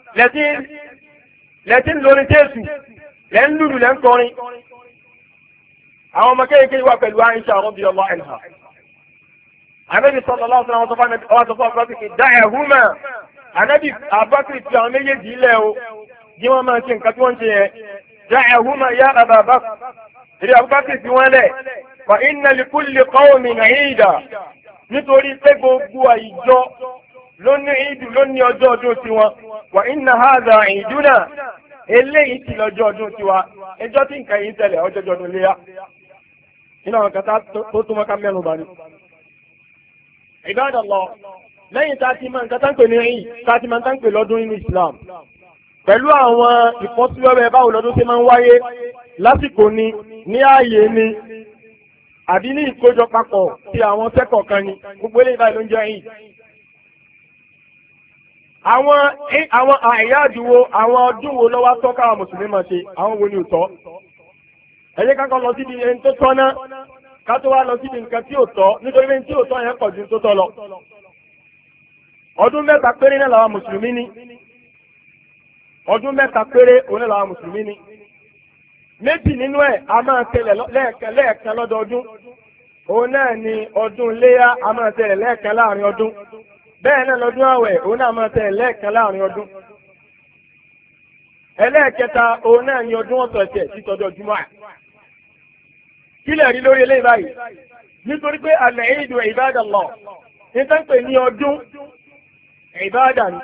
lẹ́tí lórí tẹ́sù lẹ́ ń lùlù lẹ́ ń kọrin. Àwọn ọmọ kéèkéé wà pẹ̀lú Aisha radiyallahu anha. Ànábì sallallahu alaihi wasallam wọ́n sọ fún Abubakar da'ahuma. Ànábì Abubakar fi àwọn méjèèjì ilẹ̀ o jí wọ́n máa ṣe nǹkan tí wọ́n ṣe yẹn. Da'ahuma ya Aba Bakr. Ìdí Abubakar fi wọ́n lẹ̀. Fa inna li kulli qawmin 'ida. Nítorí pé gbogbo àìjọ ló ní ìdù ló ní ọjọ́ ọdún tiwọn. Wa inna hadha 'iduna. Eléyìí ti lọ́jọ́ ọdún tiwa. Ẹjọ́ tí nǹkan yìí tẹ̀lé ọjọ́ ọdún léyà. Nínú àwọn kata tó túmọ̀ ká mẹ́nu bá ní. Ibadallah, lẹ́yìn tá a ti máa ń kátà ń pè ní ẹ̀yìn tá a ti máa ń tán pè lọ́dún nínú Islam. Pẹ̀lú àwọn ìfọ́síwẹ́wẹ́ báwo lọ́dún ṣe máa ń wáyé lásìkò ni ní ààyè ni àbí ní ìkójọ papọ̀ tí àwọn sẹ́kọ̀ọ́ kan ni gbogbo eléyìí báyìí ló ń jẹ́ ẹ̀yìn. Àwọn àyájúwo àwọn ọdún wo lọ́wọ́ tọ́ káwọn mùsùlùmí máa ṣe àwọn wo ni ò tọ́. Ẹ jẹ́ ká kọ́ lọ síbi ẹni tó tọ́ náà ká tó wá lọ síbi nǹkan tí ò tọ́ nítorí pé tí ò tọ́ yẹn pọ̀ ju tó tọ́ lọ. Ọdún mẹ́ta péré náà làwọn mùsùlùmí ní. Ọdún mẹ́ta péré òun náà làwọn mùsùlùmí ní. Méjì nínú ẹ̀ a máa tẹ̀lé lẹ́ẹ̀kan lọ́dọọdún. Òun náà ni ọdún Léyá a máa tẹ̀lé lẹ́ẹ̀kan láàrin ọdún. Bẹ́ẹ̀ náà lọ́dún àwẹ̀ òun náà máa tẹ̀lé lẹ́ẹ̀kan láàrin ọdún. Ẹlẹ́ẹ̀kẹta òun náà ni ọdún ọ̀sọ̀ọ̀sẹ̀ títọ́jọ́ Júmọ́. Kílẹ̀ rí lórí eléyìí báyìí nítorí pé al-Eid ibadallah ní tánpẹ̀ ní ọdún ìbádà ni.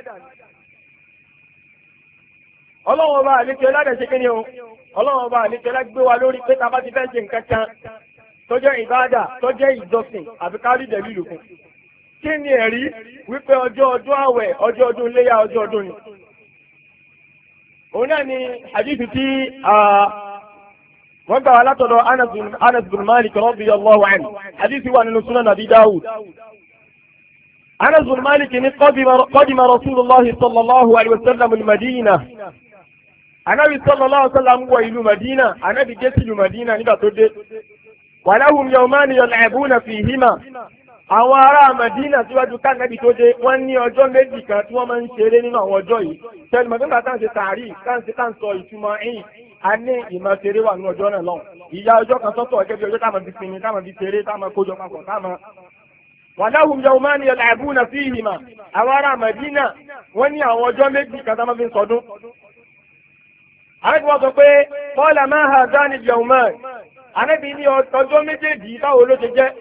Ọlọ́run ọba àlékẹ́ ládẹ̀ ṣe kí ni o Ọlọ́run ọba àlékẹ́ lágbé wa lórí pé ta bá ti fẹ́ ṣe nǹkan kan tó jẹ́ ìbádà tó jẹ́ ìjọsìn àbí ká rí dẹ̀lú ìlúkun. Kí ni ẹ̀rí wípé ọjọ́ ọdún àwẹ̀ ọjọ́ ọdún Iléyá ọjọ́ ọdún ni? Òun náà ni hadithu tí wọ́n gbà wá látọ̀dọ̀ Anas bin Malik radiyallahu anhu. Hadithi wà nínú Sunan Abi Dawud. Anas bin Malik ní qadima Rasulullahi sallallahu alaihi wasallam al-Madina. Anabi sallallahu alaihi wasallam wọ ìlú Madina. Anabi dé sí ìlú Madina nígbà tó dé. Wa lahum yawmani yal'abuna fihima. Àwọn ará Madina síwájú ká Nabi tó dé, wọ́n ní ọjọ́ méjì kan tí wọ́n máa ń ṣeré nínú àwọn ọjọ́ yìí. Tẹ́lẹ̀ mọ̀ nígbà táǹṣe tààrí, táǹṣe sọ ìtumọ̀ ẹ̀yìn. A ní ìmọ̀ ṣeré wà ní ọjọ́ náà lọ́wọ́. Ìyá ọjọ́ kan sọ́tọ̀ ọjọ́ bí ọjọ́ táwọn fi sinmi, táwọn fi ṣeré, táwọn kójọ papọ̀, táwọn. Wa lahum yawmani yal'abuna fihima. Àwọn ará Madina wọ́n ní àwọn ọjọ́ méjì kan táwọn fi ń sọdún. Àwọn ìwọ́n sọ pé qala ma hadhani al-yawman. Ànábì ní ọjọ́ méjèèjì báwo ló ṣe jẹ́.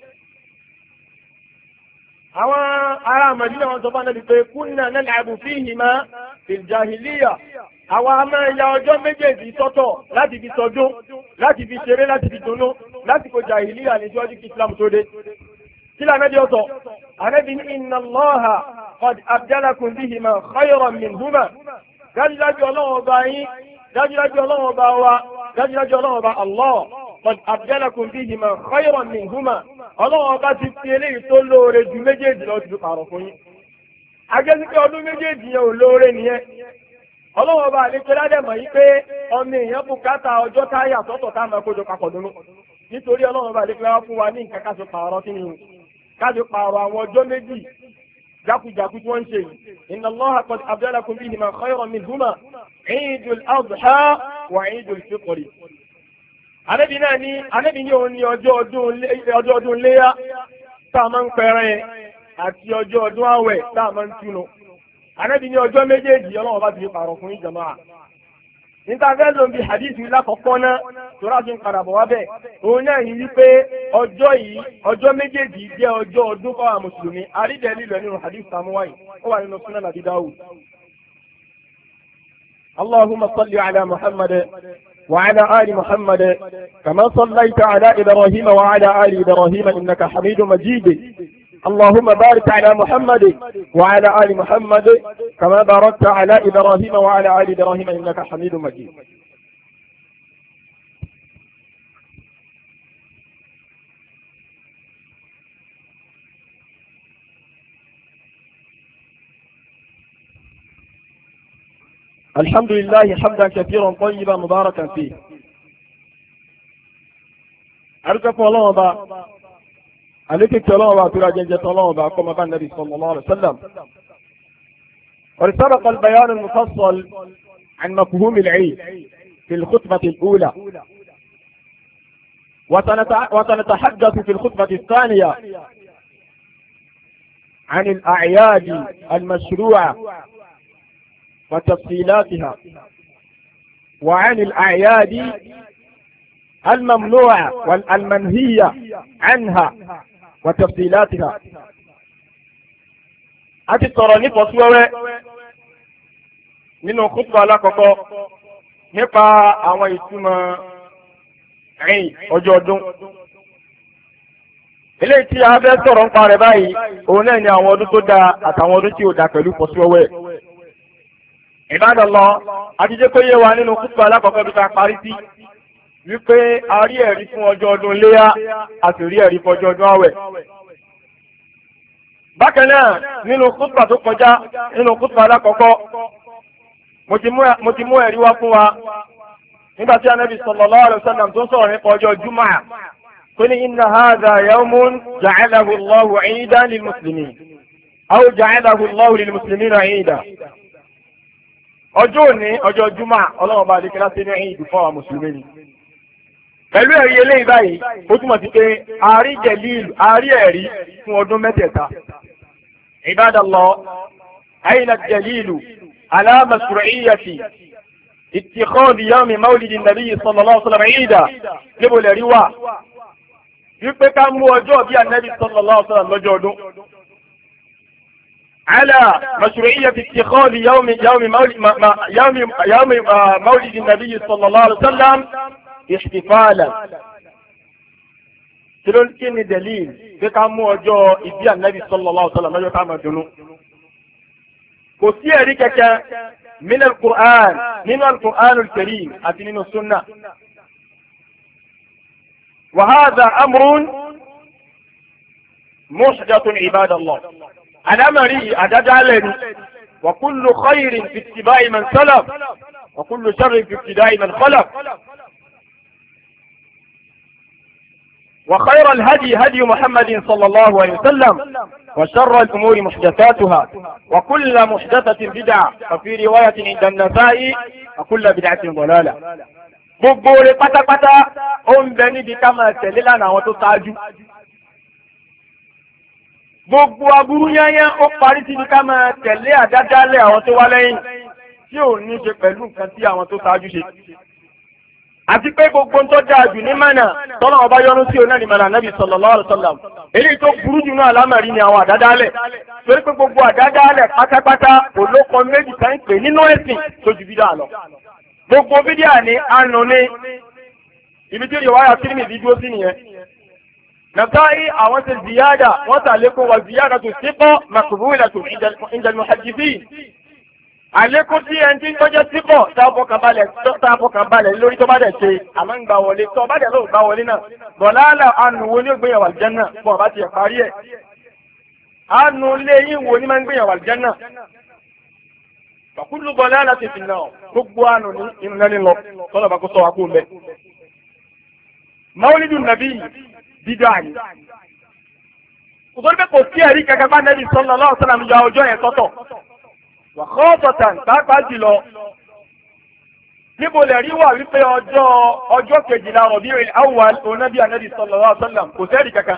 Àwọn ará Mẹdínà wọn sọ fún Ànábì pé kunna nal'abu fihima fil jahiliya. Àwa máa ya ọjọ́ méjèèjì sọ́tọ̀ láti fi ṣọdún, láti fi ṣeré, láti fi dunnú, lásìkò jahiliya ní síwájú kí Islam tó dé. Kí lànà bí ó sọ? Ànábì ní inna Allaha qad abdalakum bihima khayran minhuma. Dájúdájú Ọlọ́run ọba yín, dájúdájú Ọlọ́run ọba wa, dájúdájú Ọlọ́run ọba Allah qad abdalakum bihima khayran minhuma. Ọlọ́run ọba ti fi eléyìí tó lóore ju méjèèjì lọ ti pààrọ̀ fún yín. Agẹ́sí pé ọdún méjèèjì yẹn ò lóore nìyẹn. Ọlọ́run ọba àlejò ládẹ́mọ̀ yìí pé ọmọ èèyàn bùkátà ọjọ́ táyà sọ́tọ̀ tá a máa kójọ papọ̀ dùnú. Nítorí Ọlọ́run ọba àlejò wá fún wa ní nǹkan káṣọ pààrọ̀ kí ni káṣọ pààrọ̀ àwọn ọjọ́ méjì jákujàku tí wọ́n ń ṣe yìí. Inna Allaha qad abdalakum bihima khayran minhuma Eidul Adha wa Eidul Fitr. Ànábì ní òun ní ọjọ́ ọdún léyá tá a máa ń pẹran àti ọjọ́ ọdún àwẹ̀ tá a máa ń túnu. Ànábì ní ọjọ́ méjèèjì Ọlọ́run bá ti fi pààrọ̀ fún ìjọba. Níta fẹ́ ló ń bi hadith lákọ̀ọ́kọ́ náà tó rà sí ń padà bọ̀ wá bẹ́ẹ̀. Òun náà yìí wípé ọjọ́ méjèèjì jẹ́ ọjọ́ ọdún fáwọn mùsùlùmí. Àrídẹ̀ lílọ nínú hadith Samuwai, ó wà nínú Sunan Abi Dawud. Allahumma salli ala Muhammad وعلى آل محمد كما صليت على إبراهيم وعلى آل إبراهيم إنك حميد مجيد. اللهم بارك على محمد وعلى آل محمد كما باركت على إبراهيم وعلى آل إبراهيم إنك حميد مجيد. الحمد لله حمدا كثيرا طيبا مباركا فيه. أرجوكم الله وبا عليك الله وبا ترى جنجة الله وبا كما بان النبي صلى الله عليه وسلم. وسبق البيان المفصل عن مفهوم العيد في الخطبة الأولى، وسنتحدث في الخطبة الثانية عن الأعياد المشروعة وتفصيلاتها، وعن الأعياد الممنوعة والمنهية عنها وتفصيلاتها. àti sọ̀rọ̀ ní fọ́síwẹ́wẹ́ nínú kútùbà alákọ̀ọ́kọ́ nípa àwọn ìtumọ̀ ẹ̀yìn ọjọ́ ọdún. Eléyìí tí a fẹ́ sọ̀rọ̀ ń pa rẹ̀ báyìí, òun náà ni àwọn ọdún tó dáa àtàwọn ọdún tí ò dáa pẹ̀lú fọ́síwẹ́wẹ́. Ibadallah, àti jẹ́ kó yé wa nínú kútùbà alákọ̀ọ́kọ́ bí ta parí sí wípé a rí ẹ̀rí fún ọjọ́ ọdún léyá, a sì rí ẹ̀rí fún ọjọ́ ọdún àwẹ̀. Bákan náà nínú kútùbà tó kọjá nínú kútùbà alákọ̀ọ́kọ́ mo ti mú ẹ̀rí wá fún wa nígbà tí Ànábì sallallahu alaihi wasallam tó sọ̀rọ̀ nípa ọjọ́ Jumu'ah tó ní inna hadha yawmun ja'alahu Allahu 'iidan lil muslimin aw ja'alahu Allahu lil muslimina 'iidan. Ọjọ́ òní ọjọ́ Jumu'ah Ọlọ́run bá lékelá sí ní ìdù fún àwọn mùsùlùmí ni. Pẹ̀lú ẹ̀rí eléyìí báyìí ó túmọ̀ sí pé àárí ẹ̀rí fún ọdún mẹ́tẹ̀ẹ̀ta. Ibadallah, ayna ad-dalilu ala mashru'iyyati ittikhadhi yawmi mawlidi an-nabiy sallallahu alaihi wasallam 'iidan níbo lẹ̀rí wà wípé ká mú ọjọ́ bí Ànábì sallallahu alaihi wasallam lọ́jọ́ ọdún. على مشروعية اتخاذ يوم مولد النبي صلى الله عليه وسلم احتفالا. كل دليل كم وجو إبيا النبي صلى الله عليه وسلم لجو كما دنو كثير ركك من القرآن الكريم أتي من السنة. وهذا أمر محدث عباد الله. الأمر أدجالني وكل خير في اتباع من سلف وكل شر في ابتداء من خلف. وخير الهدي هدي محمد صلى الله عليه وسلم وشر الأمور محدثاتها وكل محدثة بدعة وفي رواية عند النسائي وكل بدعة ضلالة. gbogbo rẹ̀ pátápátá ó ń bẹ níbi ká máa tẹ̀lé lánàá àwọn tó ṣáájú. Gbogbo aburú yányá ó parí sí ní ká máa tẹ̀lé àdádálẹ̀ àwọn tó wá lẹ́yìn tí ò ní ṣe pẹ̀lú nǹkan tí àwọn tó ṣáájú ṣe. àti pé gbogbo ń tó dáa jù ní mánà tọ́lá ọba yọ́nú sí oná ní mánà Nábì sallallahu alaihi wasallam èyí tó burú jù náà lámàrí ni àwọn àdádálẹ̀ torí pé gbogbo àdádálẹ̀ pátápátá olóko méjì kan pè nínú ẹ̀sìn tó ju bídà lọ gbogbo bídà ní àánú ní ibi tí ìwáyà Tirmidhi dúró sí nìyẹn Nasa'i àwọn ti ziyada wọ́n tàlékún wa ziyada tó sípọ̀ maqbulatun inda al-muhaddithin àlékún tí ẹni tí ń tọ́jọ́ sípọ̀ táàbọ̀kàn balẹ̀ lórí tó bá dẹ̀ ṣe àmọ́ ń gbà wọlé tó bá dẹ̀ lóò gbà wọlé náà bọ̀láàlà àánú wo ní ó gbéyàwó àlùjánnà bọ̀ bá ti ẹ̀ parí ẹ̀ àánú léyìn wo ní máa ń gbéyàwó àlùjánnà kullu dalalatin fin nar gbogbo àánú ní inú náà nílọ tọ́lọ̀ bá kó sọ wá kó mbẹ́. Mawlidu Nabi bídà ni kòtò pé kò sí ẹ̀rí kankan bá Nabi sallallahu alaihi wasallam ya ọjọ́ yẹn sọ́tọ̀ wà kọ́ọ̀tọ̀tàn pàápàá jùlọ níbo lè rí wà wípé ọjọ́ kejìlá Rabi'ul Awwal onábí Ànábì sallallahu alaihi wasallam kò sí ẹ̀rí kankan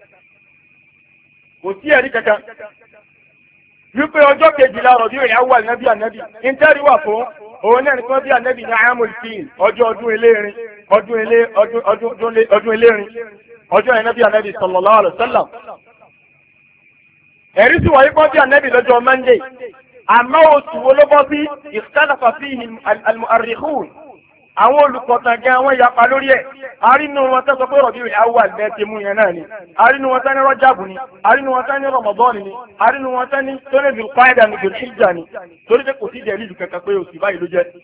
wípé ọjọ́ kejìlá Rabi'ul Awwal nábí Ànábì ìntẹ́rí wà fún òun náà ní kí wọ́n bí Ànábì ní Aamul Fil ọdún elérin ọjọ́ yẹn nábí Ànábì sallallahu alaihi wasallam ẹ̀rí sì wáyé kọ́ bí Ànábì lọ́jọ́ Monday àmọ́ oṣù wo ló bọ́ sí ikhtalafa fihi al-mu'arrikhun àwọn olùkọ̀tàn gan wọ́n yapa lórí ẹ̀ arínú wọn tán sọ pé Rabi'ul Awwal bẹ́ẹ̀ ti mú yẹn náà ni arínú wọn tán ní Rajabu ni arínú wọn tán ní Ramadan ni arínú wọn tán ní tó ní Dhul-Qa'dah ní Dhul-Hijjah ni torí pé kò sí dẹ̀lílù kankan pé oṣù báyìí ló jẹ́.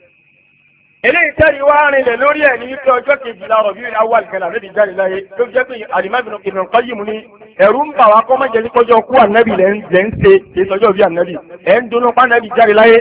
eléyìí tẹ́rì wá rinlẹ̀ lórí ẹ̀ ní wípé ọjọ́ kejìlá Rabi'ul Awwal kan àlẹ́ ìjáde láyé ló jẹ́ pé Al-Imam Ibn Qayyim ní ẹ̀rù ń bà wá kọ́ mọ́jẹ́ nípọ́jọ́ kú ànábì lẹ́ ń ṣe ìtọ́jọ́ bí ànábì ẹ̀ ń dunnú pa ànábì jáde láyé.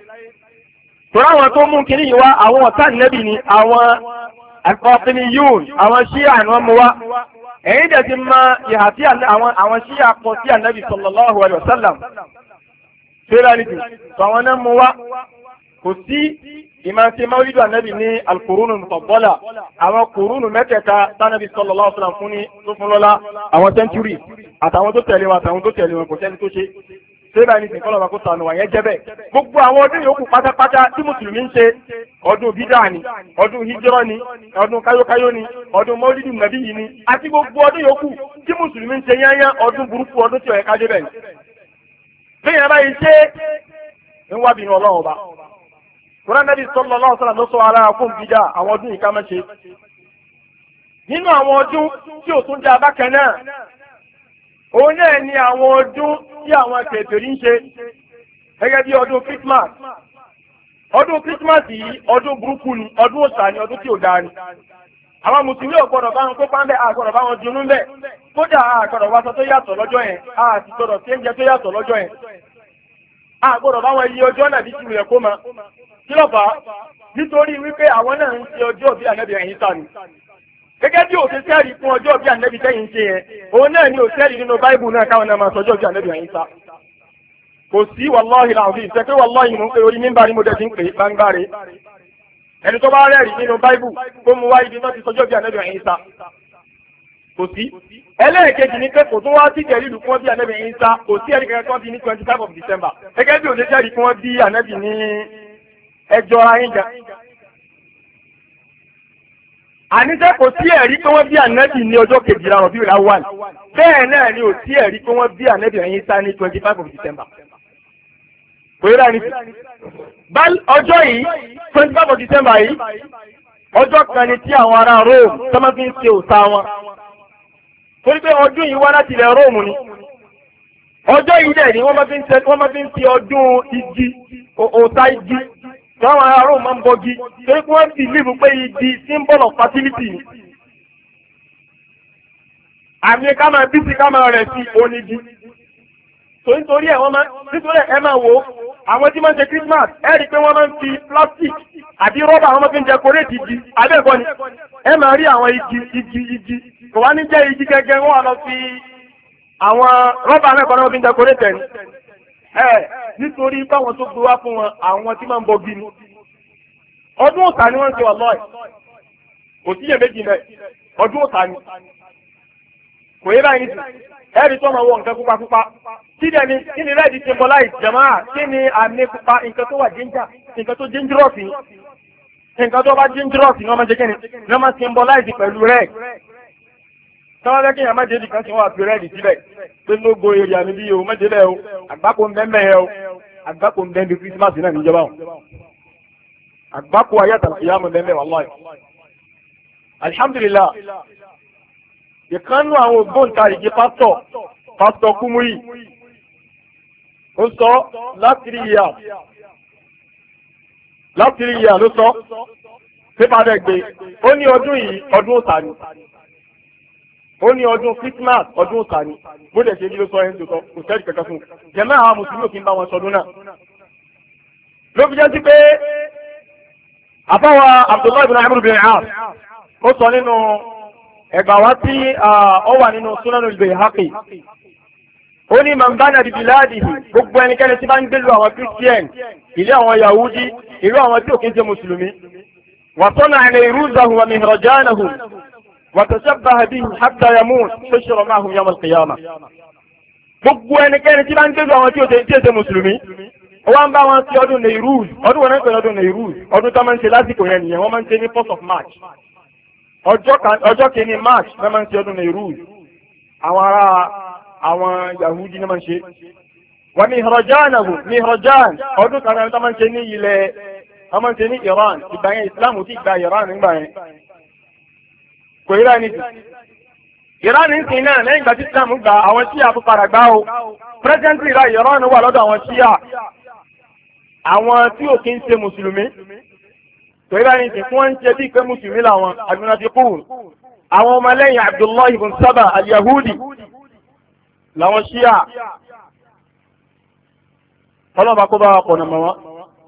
tòrọ àwọn tó mú kiri yìí wá àwọn ọ̀tá ànábì ni àwọn al-Fatimiyun àwọn Shia ni wọ́n mú wá. ẹ̀yin dẹ̀ ti mọ ìhà tí àwọn Shia kọ sí ànábì sallallahu alaihi wasallam. fẹ́rẹ́lìtì tó àwọn náà mú wá kò sí ìmáṣe maulidu ànábì ní al-qurunul mufaddala àwọn kùrúnù mẹ́tẹ̀ẹ̀ta tánàbì sallallahu alaihi wasallam fún ní tó fún lọ́lá àwọn sẹ́ńtúrì àtàwọn tó tẹ̀lé wọn àtàwọn tó tẹ̀lé wọn kò sẹ́ni tó ṣe sẹ́bà ní sìnkọ́lọ̀ bá kó sànù wà yẹn jẹ́ bẹ́ẹ̀ gbogbo àwọn ọdún yòókù pátápátá tí mùsùlùmí ń ṣe ọdún bídà ni ọdún hijrọ́ ni ọdún káyókáyó ni ọdún maulidu nàbí yìí ni àti gbogbo ọdún yòókù tí mùsùlùmí ń ṣe yányá ọdún burúkú ọdún tí ó yẹ ká dé bẹ́ẹ̀ ni. bẹ́ẹ̀ yẹn báyìí ṣe ń wá bínú ọlọ́run ọba Quran Nabi sallallahu alaihi wasallam ló sọ ara fún bídà àwọn ọdún yìí ká má ṣe. Nínú àwọn ọdún tí ò tún jẹ́ abákan náà, òun náà ni àwọn ọdún tí àwọn kèfèrí ń ṣe gẹ́gẹ́ bí ọdún Christmas. Ọdún Christmas yìí ọdún burúkú ni, ọdún òṣà ni, ọdún tí ò dáa ni. Àwọn Mùsùlùmí ò gbọdọ̀ bá wọn kópa ń bẹ̀, a gbọdọ̀ bá wọn dunú ń bẹ̀. Kódà a gbọdọ̀ wáṣọ tó yàtọ̀ lọ́jọ́ yẹn, a sì gbọdọ̀ tí oúnjẹ tó yàtọ̀ lọ́jọ́ yẹn. A gbọdọ̀ bá wọn yí ọjọ́ náà bí ti rẹ̀ kó ma. Kí ló fà á? Nítorí wípé àwọn náà ń ṣe ọjọ́ bí Ànábì Ìsá ni. Gẹ́gẹ́ bí òṣè sẹ́ẹ̀rì fún ọjọ́ bí Ànábì tẹ́yìn ń ṣe yẹn, òun náà ni òṣèlú nínú Báíbù náà káwọn náà máa sọjọ́ bí Ànábì Ìsá. Kò sí wàláhì làwọn ìṣẹ́ pé wàláhì mú pé orí mímbà ní mo dẹ̀ ti ń pè gbangba rẹ̀. Ẹni tó bá rẹ́rìí nínú Báíbù tó mú wá ibi náà ti sọjọ́ bí Ànábì Ìsá. Kò sí. Ẹlẹ́ẹ̀kejì ni pé kò tún wá sí ìjẹ́rìí fún bí Ànábì Ìsá, kò sí ẹ̀rí kankan bí ní 25 of December. Gẹ́gẹ́ bí òṣè sẹ́ẹ̀rì fún bí Ànábì ní ẹjọ́ ayíjà. Àníṣẹ́ kò sí ẹ̀rí pé wọ́n bí Ànábì ní ọjọ́ kejìlá Rabiul Awwal. Bẹ́ẹ̀ náà ni ò sí ẹ̀rí pé wọ́n bí Ànábì Ìsá ní 25 of December. Kò yẹ́ra ní sí. Ọjọ́ yìí, 25 of December yìí, ọjọ́ kan ni tí àwọn ará Rome tó máa fi ń ṣe òòṣà wọn. Torí pé ọdún yìí wá láti ilẹ̀ Rome ni. Ọjọ́ yìí dẹ̀ ni wọ́n máa fi ń ṣe ọdún igi, òòṣà igi. Táwọn ará Rome máa ń bọgi, torí pé wọ́n believe pé igi symbol of fertility ni. Àmì ká máa bí sí ká máa rẹ̀ sí onígi. Nítorí ẹ̀ ẹ máa wò ó, àwọn tí máa ń ṣe Christmas, ẹ rí i pé wọ́n máa ń fi plastic àbí rọ́bà wọ́n máa fi ń decorate igi, abẹ́ẹ̀kọ́ ni. Ẹ máa rí àwọn igi, kò wá ní jẹ́ igi gẹ́gẹ́ wọ́n wá lọ fi àwọn rọ́bà mẹ́kọ̀ọ́ náà wọ́n fi ń decorate ni. Nítorí báwọn tó gbé wá fún wọn àwọn tí máa ń bọgi ni. Ọdún òòṣà ni wọ́n ń ṣe wallahi. Kò sí iyèméjì mẹ́. Ọdún òòṣà ni. Kò yé báyìí nìsí. Ẹ̀rí tó máa wọ nǹkan pupa. Kí ni rẹ́ẹ̀dì symbolize jàmáà? Kí ni àmì pupa nǹkan tó wà danger? Nǹkan tó dangerous ni. nǹkan tó bá dangerous ni wọ́n máa ṣe kíni ni wọ́n máa symbolize pẹ̀lú rẹ̀. tọ́wọ́ fẹ́ kí èèyàn má dé nìkan tí wọ́n á fi rẹ́ẹ̀dì síbẹ̀ pé ló go èrè àmì bí o má dé bẹ́ẹ̀ o àgbákò ń bẹ́ẹ̀ bẹ́ẹ̀ o àgbákò ń bẹ́ẹ̀ bí kírísímàsì náà níjọba o àgbákò ayé àtàlùfíàmù bẹ́ẹ̀ bẹ́ẹ̀ wàláì. alhamdulillah ìkànnù àwọn ògbóǹtarìgì pásítọ̀ Kúmúyì ó sọ láti rí ìyá ló sọ pépà rẹ̀ gbé ó ní ọdún yìí ọdún òsà ni ó ní ọdún Christmas ọdún òsà ni bó dẹ̀ ṣe bí ló sọ ẹni tó sọ kò sẹ́ẹ̀dì kẹ̀kẹ́ fún un jẹ̀mẹ́ àwọn mùsùlùmí ò kí ń bá wọn sọdún náà ló fi jẹ́ sí pé àfáwà Abdullahi ibn Amr bin As ó sọ nínú ẹgbà wá tí ó wà nínú Sunanul Bayhaqi ó ní man bana bi biladihi gbogbo ẹnikẹ́ni tí bá ń gbèlú àwọn Christian ilé àwọn Yahudi ìlú àwọn tí ò kí ń ṣe mùsùlùmí wa sana'a nayruzahum wa mihrajanahum wa tashabbaha bihim hatta yamut hushira ma'ahum yawm al-qiyamah. gbogbo ẹnikẹ́ni tí bá ń gbèlú àwọn tí ò ṣe mùsùlùmí ó wá ń bá wọn sí ọdún Nairuz ọdún wọn náà pẹ̀lú ọdún Nairuz ọdún tó máa ń ṣe lásìkò yẹn nìyẹn wọ́n máa ń ṣe ní 4th of March ọjọ́ kìíní March náà máa ń ṣe ọdún Nairuz àwọn Yahudi náà máa ń ṣe wọ́n mihrajan ọdún kan náà tó máa ń ṣe ní ilẹ̀ wọ́n máa ń ṣe ní Iran ìgbà yẹn Islam ti gba Iran nígbà yẹn kò yí láì níbi Iran ń sìn náà lẹ́yìn ìgbà tí Islam gba àwọn Shia tó padà gbá o presently ra Iran wà lọ́dọ̀ àwọn Shia àwọn tí ò kí ń ṣe mùsùlùmí kò yí láì níbi fún wọn ń ṣe bí pé mùsùlùmí làwọn al-munafiqun àwọn ọmọlẹ́yìn Abdullahi ibn Saba al-Yahudi làwọn Shia ọlọ́ba kó bá pọ̀nà mọ́ wọn.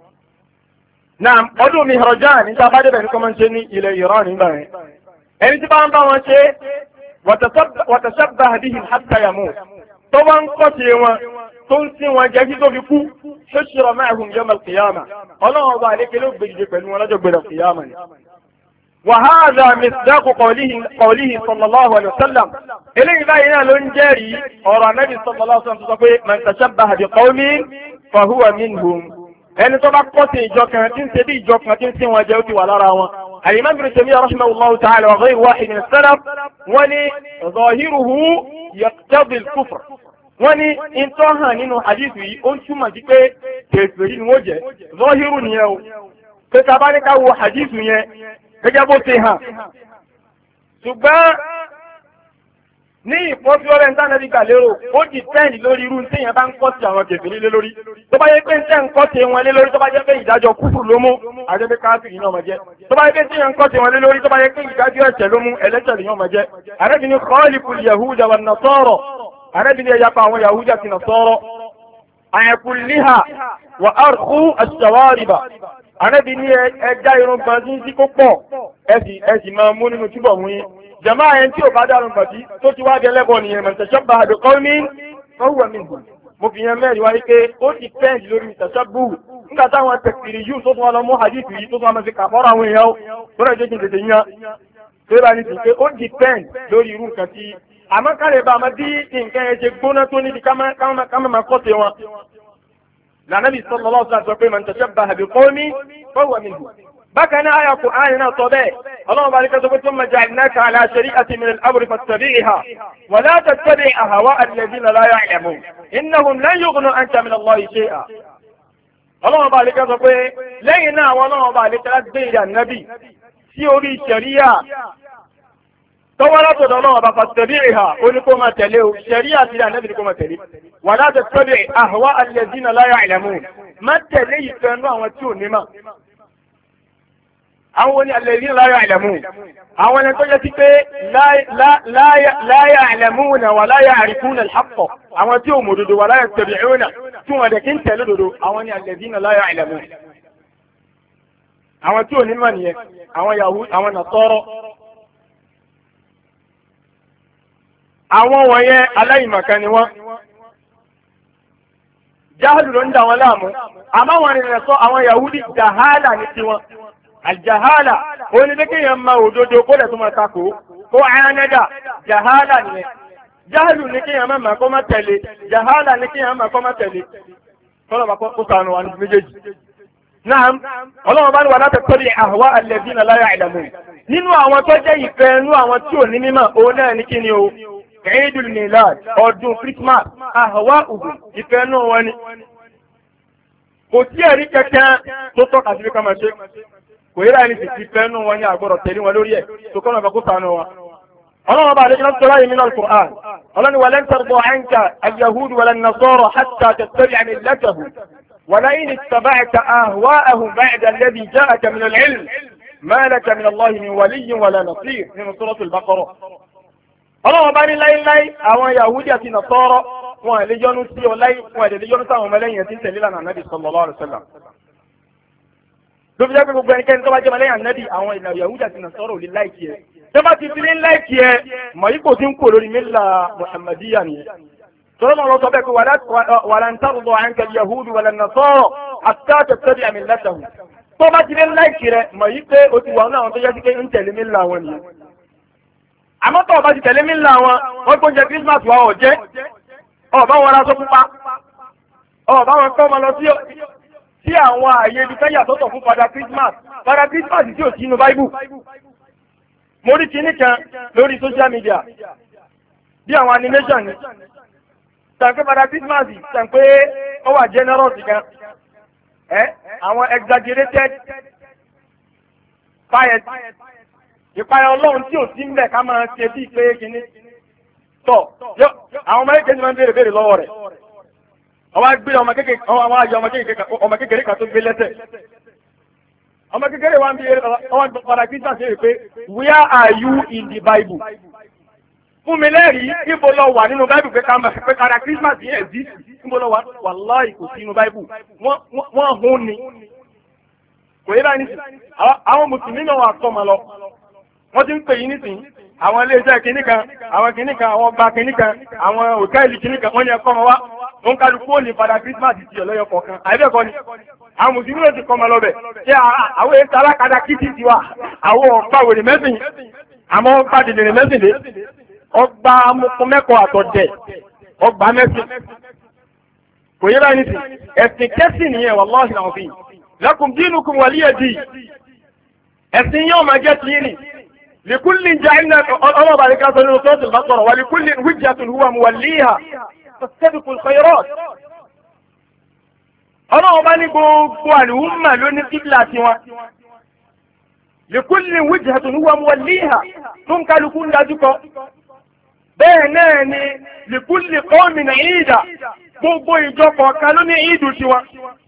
náà ọdún mihrajan ní sábà débẹ̀ ní kọ́mọ́ ń ṣe ní ilẹ̀ Iran nígbà yẹn ẹni tí bá ń bá wọn ṣe watashabbaha bihim hatta yamut tó bá ń kọ́ sí wọn tó ń sin wọn jẹ́ kí tó fi kú hushira ma'ahum yawm al-qiyamah ọlọ́run ọba àlékelé ó gbèjì pẹ̀lú wọn lọ́jọ́ gbẹ̀rẹ̀ al-qiyamah ni. وهذا مصداق قوله صلى الله عليه وسلم إليه باينا لنجري أورا النبي صلى الله عليه وسلم من تشبه بقوم فهو منهم ẹni tó bá kọ́ sí ìjọ kan tí ń ṣe bí ìjọ kan tí ń sìn wọn jẹ́ ó ti wà lára wọn. Al-Imam Ibn Taymiyyah rahimahullahu ta'ala wa ghayru wahid min as-salaf wọ́n ní zahiruhu yaqtadi al-kufr. wọ́n ní ìtọ́ hàn nínú hadithu yìí ó ń túmọ̀ sí pé kèfèrí ni wọ́n jẹ́ zahiru nìyẹn o. pé tá a bá ní ká wo hadithu yẹn gẹ́gẹ́ bó ṣe hàn ṣùgbọ́n ní ìfọ́síwọ́rẹ́ ńtánẹ́bí gbà lérò ó di tẹ́ẹ̀nì lórí irú téèyàn bá ń kọ́ sí àwọn kèfèrí lé lórí tó bá yẹ pé ń tẹ́ ń kọ́ sí wọn lé lórí tó bá jẹ́ pé ìdájọ́ kúfù ló mú àjẹpẹ́ káfíìn náà máa jẹ́ tó bá yẹ pé téèyàn ń kọ́ sí wọn lé lórí tó bá yẹ pé ìdájọ́ ẹ̀ṣẹ̀ ló mú ẹlẹ́ṣẹ̀ lè yàn máa jẹ́ àrẹ́bìnrin khaliful yahuda wan nasara àrẹ́bìnrin ẹ̀yà pa àwọn yahuda àti nasara àyẹ̀kùnléhà wà arkhu ash-shawariba àrẹ́bìnrin ẹja irun gbọ̀nsí sí kó pọ̀ ẹ̀sì máa mú nínú túbọ̀ mú yín jama ẹni tí ò bá dárun gbọ̀nsí tó ti wá dé lẹ́bọ̀ nìyẹn man tashabbaha bi qawmin fahuwa minhum mo fi yẹn mẹ́rin wáyé pé ó ti pẹ́ǹdì lórí tashabbuh nígbà táwọn tẹ̀sìrì yìí tó tún wá lọ mú hadith yìí tó tún wá máa fi kàfọ́rọ̀ àwọn èèyàn tó rẹ̀ jẹ́ kí n tètè yan tó bá ní sí pé ó ti pẹ́ǹdì lórí irú nǹkan tí àmọ́ kálẹ̀ bá máa bí nǹkan ẹ̀ ṣe gbóná tó níbi ká máa kọ́ sí wọn. Lànàbì sallallahu alaihi wasallam sọ pé man tashabbaha bi qawmin fahuwa minhum. Bákan náà àyà Kùránì náà sọ bẹ́ẹ̀ ọlọ́run bá ní kẹ́sọ́ pé thumma ja'alnaka ala shari'atin min al-amri fattabi'ha wa la tattabi' ahwa'a alladhina la ya'lamun innahum lan yughnu anka min Allahi shay'a. ọlọ́run bá ní kẹ́sọ́ pé lẹ́yìn náà àwọn ọlọ́run bá ní kẹ́sọ́ gbé ìdá nábì sí orí ṣẹ̀ríà tọ́wọ́ látọ̀dọ̀ náà bá fattabi'ha ó ní kó máa tẹ̀lé o ṣẹ̀ríà ti dà nábì ní kó máa tẹ̀lé wa la tattabi' ahwa'a alladhina la ya'lamun má tẹ̀lé ìfẹ́ nú àwọn tí ò ní mà. àwọn ni alladhina la ya'lamun àwọn ẹni tó jẹ́ sí pé la ya'lamuna wa la ya'rifuna al-haqqa àwọn tí ò mọ̀ òdodo wa la yattabi'una tí wọ́n dẹ̀ kí ń tẹ̀lé òdodo àwọn ni alladhina la ya'lamun. àwọn tí ò ní mà nìyẹn àwọn Yahudi àwọn Nasara. àwọn wọ̀nyẹn aláìmọ̀kan ni wọ́n jáhàlù ló ń dà wọn láàmú àmọ́ wọn rìnrìn sọ àwọn Yahudi jahala ní tiwọn aljahala ó ní pé yẹn máa òdodo kó lẹ̀ tó máa takò kó àyànnẹ́dà jahala nìyẹn jáhàlù ní kí yẹn máa kó má tẹ̀lé jahala ní kí yẹn máa kó má tẹ̀lé tọ́lọ̀ bá kó sànù wà ní méjèèjì Naam, Ọlọ́run bá ní wala tattabi' ahwa alladhina la ya'lamun. Nínú àwọn tó jẹ́ ìfẹ́ inú àwọn tí ò ní mímọ̀, òun náà ní kí ni o? Eidul Milad, ọdún Christmas, ahwa'uhum, ìfẹ́ inú wọn ni. Kò sí ẹ̀rí kẹ̀kẹ́ tó tọ́ka sí ká máa ṣe. Kò yẹ́ra ẹni sì ìfẹ́ inú wọn ní àgbọ̀rọ̀ tẹ̀lé wọn lórí ẹ̀ tó kọ́ náà kó sànú wọn. Ọlọ́run bá àdéjọ́ sọ́rọ́ yìí nínú Al-Qur'an. Ọlọ́run ni walan tarda 'anka al-yahudu walan nasara hatta tattabi'a millatahum. ولئن اتبعت أهواءهم بعد الذي جاءك من العلم ما لك من الله من ولي ولا نصير من سورة البقرة. الله باني لاي àwọn Yahudi àti Nasara wọn lè yọ́nú sí ọ láì wọn lè yọ́nú sáwọn ọmọlẹ́yìn tí ń tẹ̀lé lánàá Nabi sallallahu alaihi wasallam. ló fi jẹ́ pé gbogbo ẹnikẹ́ni tó bá jẹ́ ọmọlẹ́yìn Nabi àwọn ìlànà Yahudi àti Nasara ò lè láìkì ẹ̀. tó bá ti fi lé láìkì ẹ̀ mọ̀ yípo tí ń kò lórí mílà Muhammadiyya nìyẹn. طالما الله سبحانه ولن ترضى عنك اليهود ولا النصارى حتى تتبع ملتهم tó bá ti lé láìkì rẹ̀ mọ̀ yí pé o ti wà náà tó yẹ sí pé ń tẹ̀lé mílà wọn nìyẹn. àmọ́ tó o bá ti tẹ̀lé mílà wọn wọ́n tó ń jẹ Christmas wa ọ̀jẹ́ ọ̀bá wọn aṣọ pupa ọ̀bá wọn kọ́ ọmọ lọ sí àwọn ààyè ibi fẹ́ yàtọ̀tọ̀ fún Father Christmas tí ò sí inú Bible. mo rí kinní kan lórí social media bí àwọn animation ni tàǹpé padà Christmas tàǹpé ó wà generous gan àwọn exaggerated piety ìpayà Ọlọ́run tí ò sí ń bẹ̀ ká máa ṣe bí pé kìíní tọ̀ àwọn ọmọ kékeré máa ń béèrè lọ́wọ́ rẹ̀ ọwọ́ gbé ọmọ kékeré kan tó gbé lẹ́sẹ̀ ọmọ kékeré wa ń bí ọwọ́ padà Christmas ṣe pé where are you in the Bible? fún mi lẹ́rìí ibo lọ wà nínú Bible pé kára Christmas yẹn exist ibo lọ wà wàláhì kò sí inú Bible wọ́n hún ni kò yẹ báyìí nísìn àwọn mùsùlùmí náà wà kọ́ ma lọ wọ́n ti ń pè yín nísìn àwọn iléeṣẹ́ kìíní kan àwọn ọgbà kìíní kan àwọn hòtẹ́ẹ̀lì kìíní kan wọ́n ní ẹ̀kọ́ ma wá ó ń kálukú ó ní padà Christmas ti ọ̀lọ́yọ̀ kọ̀ọ̀kan àìbẹ̀kọ́ ni àwọn mùsùlùmí náà ti kọ́ ma lọ bẹ̀ ṣé àwọn èsì alákadà kìtì tiwa àwọn ọ̀pá wèrè mẹ́sìn àmọ́ ọ̀pá dìdìrì mẹ́sìn dé ọgbà amúkúnmẹ́kọ̀ọ́ àtọ̀dẹ̀ ọgbà mẹ́sìn kò yẹ báyìí nísìn ẹ̀sìn kẹ́sì nìyẹn wallahi alazim lakum dinukum waliya din ẹ̀sìn yóò máa jẹ́ tiyín ni likullin ja'alna ọlọ́ọ̀bà àríkà sọ nínú suratul Baqara wa likullin hujjatun huwa muwalliha fastabiqul khayrat ọlọ́ọ̀bà ní gbogbo àlùmọ̀ ló ní kíbla tiwọn likullin hujjatun huwa muwalliha tó ń kálukú ń dájú kọ bẹ́ẹ̀ náà ni likulli qawmin ìdà gbogbo ìjọ kọ̀ọ̀kan ló ní ìdù tiwọn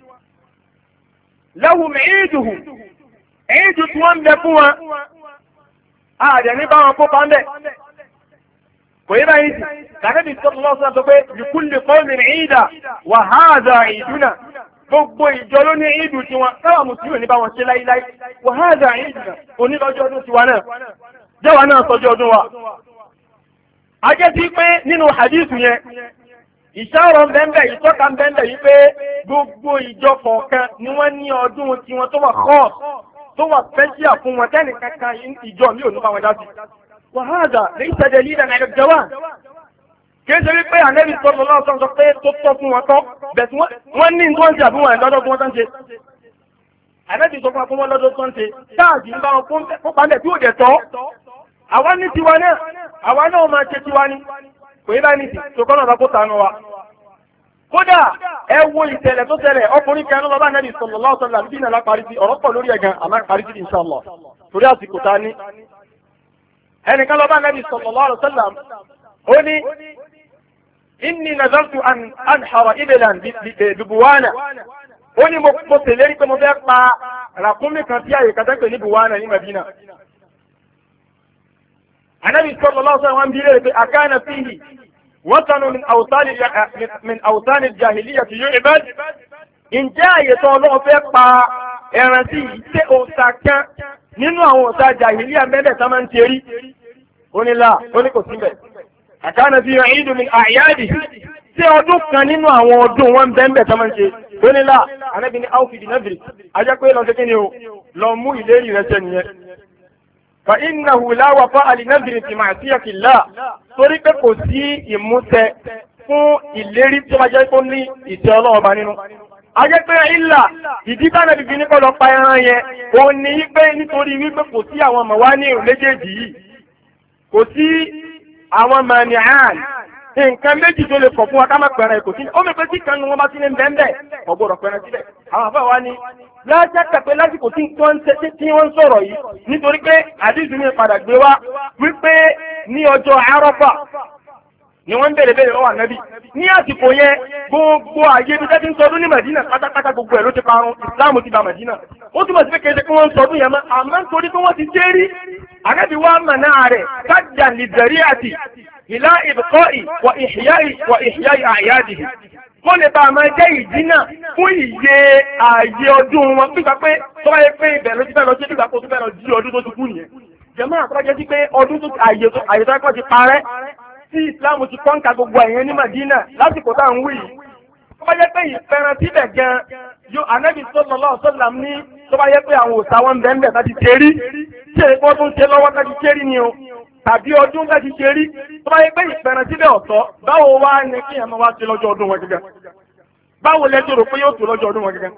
lahum ìdùhù ìdù tí wọ́n ń bẹ fún wọn ààrẹ ní báwọn kópa ń bẹ̀ kò yí báyìí sí tàbí sallallahu alaihi wasallam sọ pé likulli qawmin ìdà wa hadha ìdùnà gbogbo ìjọ ló ní ìdù tiwọn káwà mùsùlùmí ní báwọn ṣe láíláí wa hadha ìdùnà onílọ́jọ́ ọdún tiwa náà jẹ́wàá náà sọjọ́ ọdún wa ajẹ́ sí pé nínú hadith yẹn ìṣàrọ̀ bẹ́ẹ̀ ìtọ́ka bẹ́ẹ̀ yìí pé gbogbo ìjọ kọ̀ọ̀kan ni wọ́n ní ọdún tiwọn tó wà kọ́ tó wà special fún wọn tẹ́nì kankan ìjọ mi ò ní bá wọn dá sí. wàhálà lè ṣẹ̀dẹ̀ lílẹ̀ náà ẹ̀jẹ̀ wà. kì í ṣe wípé ànẹ́bí sọ̀rọ̀ lọ́wọ́ sọ pé tó tọ́ fún wọn tọ́ bẹ̀tù wọ́n ní tó ń ṣe àbúrò ẹ̀ lọ́dọ̀ fún wọn tó ń ṣe. ànẹ́bí sọ fún wọn lọ́dọ̀ tó ń ṣe táàgì ń bá wọn fún pàmẹ́ tí ò dẹ̀ tọ́ àwa ní tiwa náà àwa náà máa ṣe tiwa ní kò yí báyìí nìsí tó kọ́nà ọ̀dọ́ kó tànù wa. kódà ẹ wo ìṣẹ̀lẹ̀ tó ṣẹlẹ̀ ọkùnrin kan lọ́ba Ànábì sallallahu alaihi wasallam níbi náà parí sí ọ̀rọ̀ pọ̀ lórí ẹ̀gàn àmọ́ parí sí inshallah torí àsìkò ta ní. ẹnìkan lọ́ba Ànábì sallallahu alaihi wasallam ó ní inni nazartu an anhara iblan bi Buwana ó ní mo ṣèlérí pé mo fẹ́ pa ràkúnmí kan sí àyè kàtàkì ní Buwana ní Madina. Ànábì sallallahu alaihi wasallam bí lè pé akana fihi watanu min awtani al-jahiliyyati yu'bad ǹjẹ́ àyè tó Ọlọ́run fẹ́ pa ẹran sí ṣé òòṣà kan nínú àwọn òòṣà jahiliya mẹ́lẹ̀ tá máa ń ṣe rí onílà oníkò síbẹ̀ akana fihi 'idun min a'yadihi ṣé ọdún kan nínú àwọn ọdún wọn bẹ́ẹ̀ tá máa ń ṣe onílà Ànábì ní awfi bi nadri ajá pé lọ sí kí ni o lọ mú ìlérí rẹ̀ ṣẹ nìyẹn. فإنه لا وفاء لنذر في معصية الله torí pé kò sí ìmúṣẹ fún ìlérí tí wọ́n jẹ́ kó ní ìṣẹ́ Ọlọ́run bá nínú ajẹ́ pé ìlà ìdí tánà bíbí ní kọ́ lọ pa ẹran yẹn òun ní pé nítorí wípé kò sí àwọn mọ̀wá ní méjèèjì yìí, kò sí àwọn màníhàn nǹkan méjì tó lè kọ̀ fún wa ká má pẹ̀rẹ̀ kò sí. ó mẹ́ pé tí kan ní wọ́n bá sí ní bẹ́ẹ̀ ọ̀gbọ́dọ̀ pẹ̀rẹ̀ síbẹ̀. àwọn àfẹ́ wa ní láṣẹ kẹpẹ lásìkò tí wọ́n ń sọ̀rọ̀ yìí nítorí pé àdìsí mi padà gbé wá wípé ní ọjọ́ Àrafà ni wọ́n ń bèrè lọ́wọ́ Ànábì. ní àsìkò yẹn gbogbo àyè ibi tẹ́tí ń sọdún ní Mẹ̀dínà pátápátá gbogbo ẹ̀ ló ti parun, ìsìláàmù ti ba Mẹ̀dínà. ó túmọ̀ sí pé kéde kí wọ́n ń sọdún yẹn mọ́ àmọ́ nítorí pé wọ́n ti jẹ́ rí Ànábì wa mọ̀nà rẹ̀ kájà ní zẹ̀ríàtì ìlà ìbùkọ́ì wà ìhìyáì àyádìí. kó lè bá a máa jẹ́ ìdínà fún ìyè ààyè ọdún wọn pípa pé tó bá yẹ pé ibẹ̀ ló ti fẹ́ lọ sí ìgbà tó fẹ́ lọ jí ọdún tó ti kú nìyẹn. jẹ́mọ́ àtọ́jẹ́ sí pé ọdún tó ààyè tó ẹ̀kọ́ ti parẹ́ tí ìsìláàmù ti kọ́ńkà gbogbo ẹ̀yẹn ní Mádínà lásìkò tá à ń wí yìí. tó bá yẹ pé ìfẹ́ràn síbẹ̀ gan yóò Ànábì sallallahu alaihi wasallam ní tó bá yẹ pé àwọn òòṣà wọn bẹ́ẹ̀ láti ṣe rí tí èèpọ̀ tó ń ṣe lọ́wọ́ láti ṣe rí ni o tàbí ọdún láti ṣe rí tó bá yẹ pé ìfẹ́ràn síbẹ̀ ọ̀tọ̀ báwo wá ní kí ẹ̀mọ́ wá sí lọ́jọ́ ọdún wọn gẹ́gẹ́ báwo lẹ́jọ́ rò pé yóò tó lọ́jọ́ ọdún wọn gẹ́gẹ́.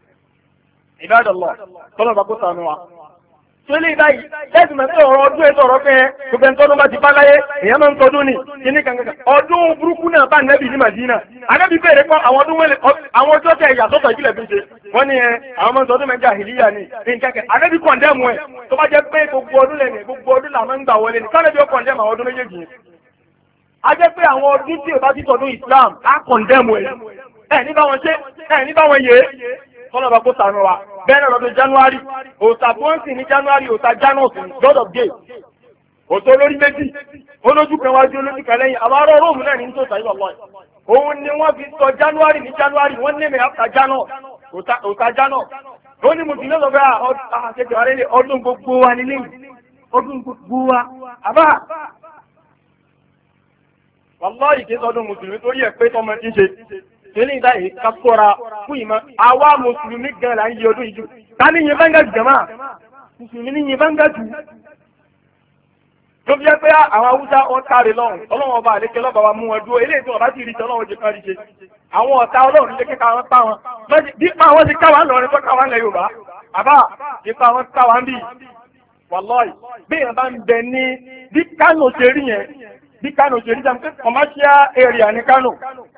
Ibadallah tọ́lọ́ bá kó sànú wa. tó lè báyìí lẹ́sìn mọ̀ sí ọ̀rọ̀ ọdún ètò ọ̀rọ̀ fẹ́ gbogbo ẹni tọ́dún bá ti bá láyé èèyàn máa ń tọdún ní kíní kankan. ọdún burúkú náà bá Ànábì ní Mádínà. Ànábì bèèrè pé àwọn ọdún wẹ̀lẹ̀ àwọn ọjọ́ tẹ̀ ìyàsọ́tọ̀ ìbílẹ̀ fi ṣe wọ́n ní àwọn máa ń tọdún mẹ́jà ìlíyà ní nkẹ́kẹ́. Ànábì kọ̀ndẹ́mù ẹ̀ tó bá jẹ́ pé gbogbo ọdún lẹ́nu gbogbo ọdún làwọn ń gbà wọlé ní kánẹ́bí ó kọ̀ndẹ́mù àwọn ọdún méjèèjì yẹn. a jẹ́ pé àwọn ọdún tí ò bá ti tọdún Islam á kọ̀ndẹ́mù ẹ̀ ní bá wọn ṣe ní bá wọn yé kọ́nà bá kó sànù wa. bẹ́ẹ̀ náà lọ́dún January òòtà tó ń sìn ní January òòtà Janus God of Gate òtò olórí méjì olójú kan wájú olójú kan lẹ́yìn àwọn ará Róòmù náà ní tó sàyè wà òun ni wọ́n fi sọ January ní January wọ́n ní mẹ́ after Janus òòtà Janus ó ní mùsùlùmí lọ́sọ̀ bẹ́ẹ̀ àṣekè wà lélẹ̀ ọdún gbogbo wa nílé ọdún gbogbo wa àbá wàlláhì kí sọdún mùsùlùmí torí ẹ̀ pé tọmọ ti ń ṣe tẹ́lẹ̀ ìdáyé ká sọ́ra fún ìmọ̀ àwa mùsùlùmí gan la ń yí ọdún ìjú ta ní yín báńgá jù jama mùsùlùmí ní yín báńgá jù tó fi jẹ́ pé àwọn Haúsá wọn káre lọ́rùn Ọlọ́run ọba àlékè lọ́ba wa mú wọn dúró eléyìí tí wọn bá ti rí tí Ọlọ́run jẹ kán rí ṣe àwọn ọ̀tá Ọlọ́run jẹ́ kíkà wọn pa wọn bí pa wọn ti ká wọn lọrin tó ká wọn lẹ Yorùbá àbá ipa wọn ká wọn bí wàlọ́ọ̀ì bí èèyàn bá ń bẹ ní bí Kánò ṣe rí yẹn bí Kánò ṣe rí jẹ́ commercial area ní Kánò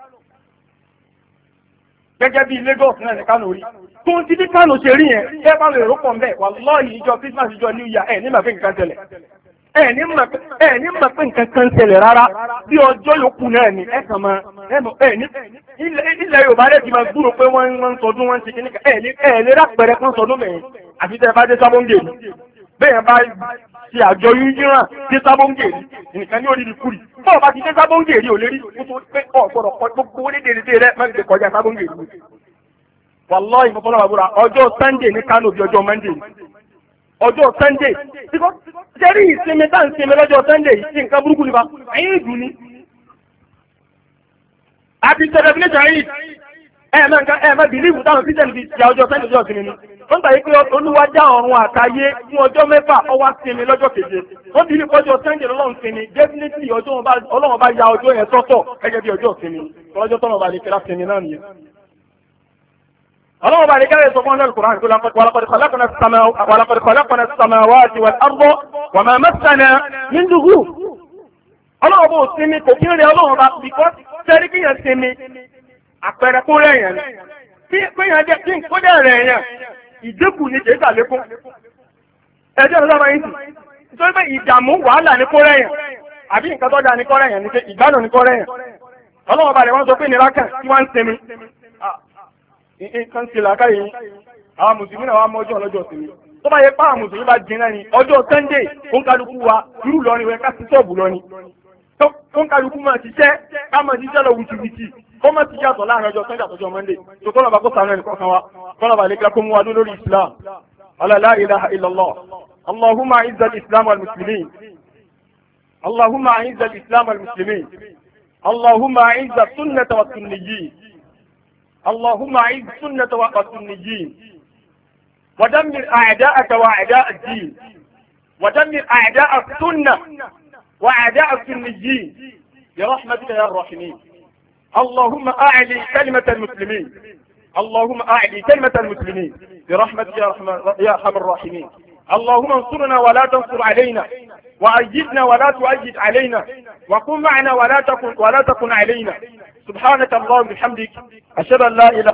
gẹ́gẹ́ bí Lagos náà ní Kánò rí tó ń ti bí Kánò ṣe rí yẹn ẹ bá lè rọ́pọ̀ mbẹ́ wàlọ́ọ̀yì ìjọ Christmas ìjọ New Year ẹ̀ ní màá fi nǹkan tẹ̀lẹ̀ ẹ̀ ní màá fi nǹkan kan tẹ̀lẹ̀ rárá bí ọjọ́ yòókù náà ni ẹ kàn máa ẹ̀ ní ilẹ̀ Yorùbá rẹ̀ ti máa gbúrò pé wọ́n ń sọdún wọn ń ṣe kíní kan ẹ̀ lè rápẹ̀rẹ̀ kan sọdún mẹ́rin àfi tẹ́ ẹ bá dé sábóńgè ni bẹ́ẹ̀ bá ti àjọ yíyíran dé sábóńgè ni nìkan ní orí kúrì bọ́ọ̀ bá ti dé sábóńgè rí ò lérí nítorí pé ọ̀gbọ̀dọ̀ gbogbo onídèrèdè rẹ̀ má ti kọjá sábóńgè rí. Wallahi ìmọ̀fọ́nà bàbúrà ọjọ́ Sunday ní Kánò bí ọjọ́ Monday ọjọ́ Sunday sẹ́rí ìsinmi tá à ń sinmi lọ́jọ́ Sunday yìí sí nǹkan burúkú nípa ẹ̀yìn ìdùn ni. àti celebration yìí ẹ̀ẹ̀mẹ́ bìlíìfù táwọn Christian fi ṣe ọjọ́ Sunday ọjọ́ sinmi ni wọ́n gbà yí pé Olúwa dá ọ̀run àtayé fún ọjọ́ mẹ́fà ó wá sinmi lọ́jọ́ keje wọ́n bí ní ọjọ́ Sunday lọ́lọ́run sinmi definitely Ọlọ́run bá ya ọjọ́ yẹn sọ́tọ̀ gẹ́gẹ́ bí ọjọ́ sinmi ọjọ́ tọ́nà bá lè kẹ́lá sinmi náà nìyẹn. Ọlọ́run bá lè kẹ́lá sọ fún ọ̀nà Al-Qur'an kó walaqad khalaqna as-samawati wal-arda wa ma massana min lughub. Ọlọ́run bó sinmi kò kí ń rẹ Ọlọ́run bá bìkọ́ sẹ́rí kíyàn sinmi àpẹẹrẹ kó rẹ̀ yẹn tí péyàn jẹ́ kí n kó dẹ̀ rẹ̀ yẹn ìdínkù ní kìí sàlékún ẹjọ́ ìlọ́mọ yìí nítorí pé ìdààmú wàhálà ní kó rẹ̀ yẹn àbí nǹkan tó dáa ní kó rẹ̀ yẹn ní pé ìgbádùn ní kó rẹ̀ yẹn Ọlọ́run balẹ̀ wọ́n sọ pé nira kan tí wọ́n ń sinmi nǹkan ti làákà yìí àwọn mùsùlùmí náà wà mọ́ ọjọ́ ọlọ́jọ́ sinmi tó bá yẹ pé àwọn mùsùlùmí bá jìnnà ni ọjọ́ Sunday ó ń kálukú wa irú lọ ni wọ́n ká sí ṣọ́ọ̀bù lọ ni tó ń kálukú máa ṣiṣẹ́ ká máa ṣiṣẹ́ lọ wùtìwùtì kó má ti yàtọ̀ láàrin ọjọ́ Sunday àtọjọ́ Monday tó kọ́nà bá kó sànú ẹnì kọ̀ọ̀kan wa kọ́nà bá lè kíra kó mú wa lórí Islam la ilaha illallah Allahumma a'izz al-islam wal-muslimin Allahumma a'izz al-islam wal-muslimin Allahumma a'izz as-sunnata was-sunniyyin Allahumma a'izz as-sunnata was-sunniyyin ودمر أعداءك وأعداء الدين ودمر أعداء السنة وأعداء السنيين برحمتك يا الراحمين اللهم أعلي كلمة المسلمين اللهم أعلي كلمة المسلمين برحمتك يا أرحم الراحمين. اللهم انصرنا ولا تنصر علينا، وأيدنا ولا تؤيد علينا، وكن معنا ولا تكن علينا. سبحانك اللهم وبحمدك، أشهد أن لا إله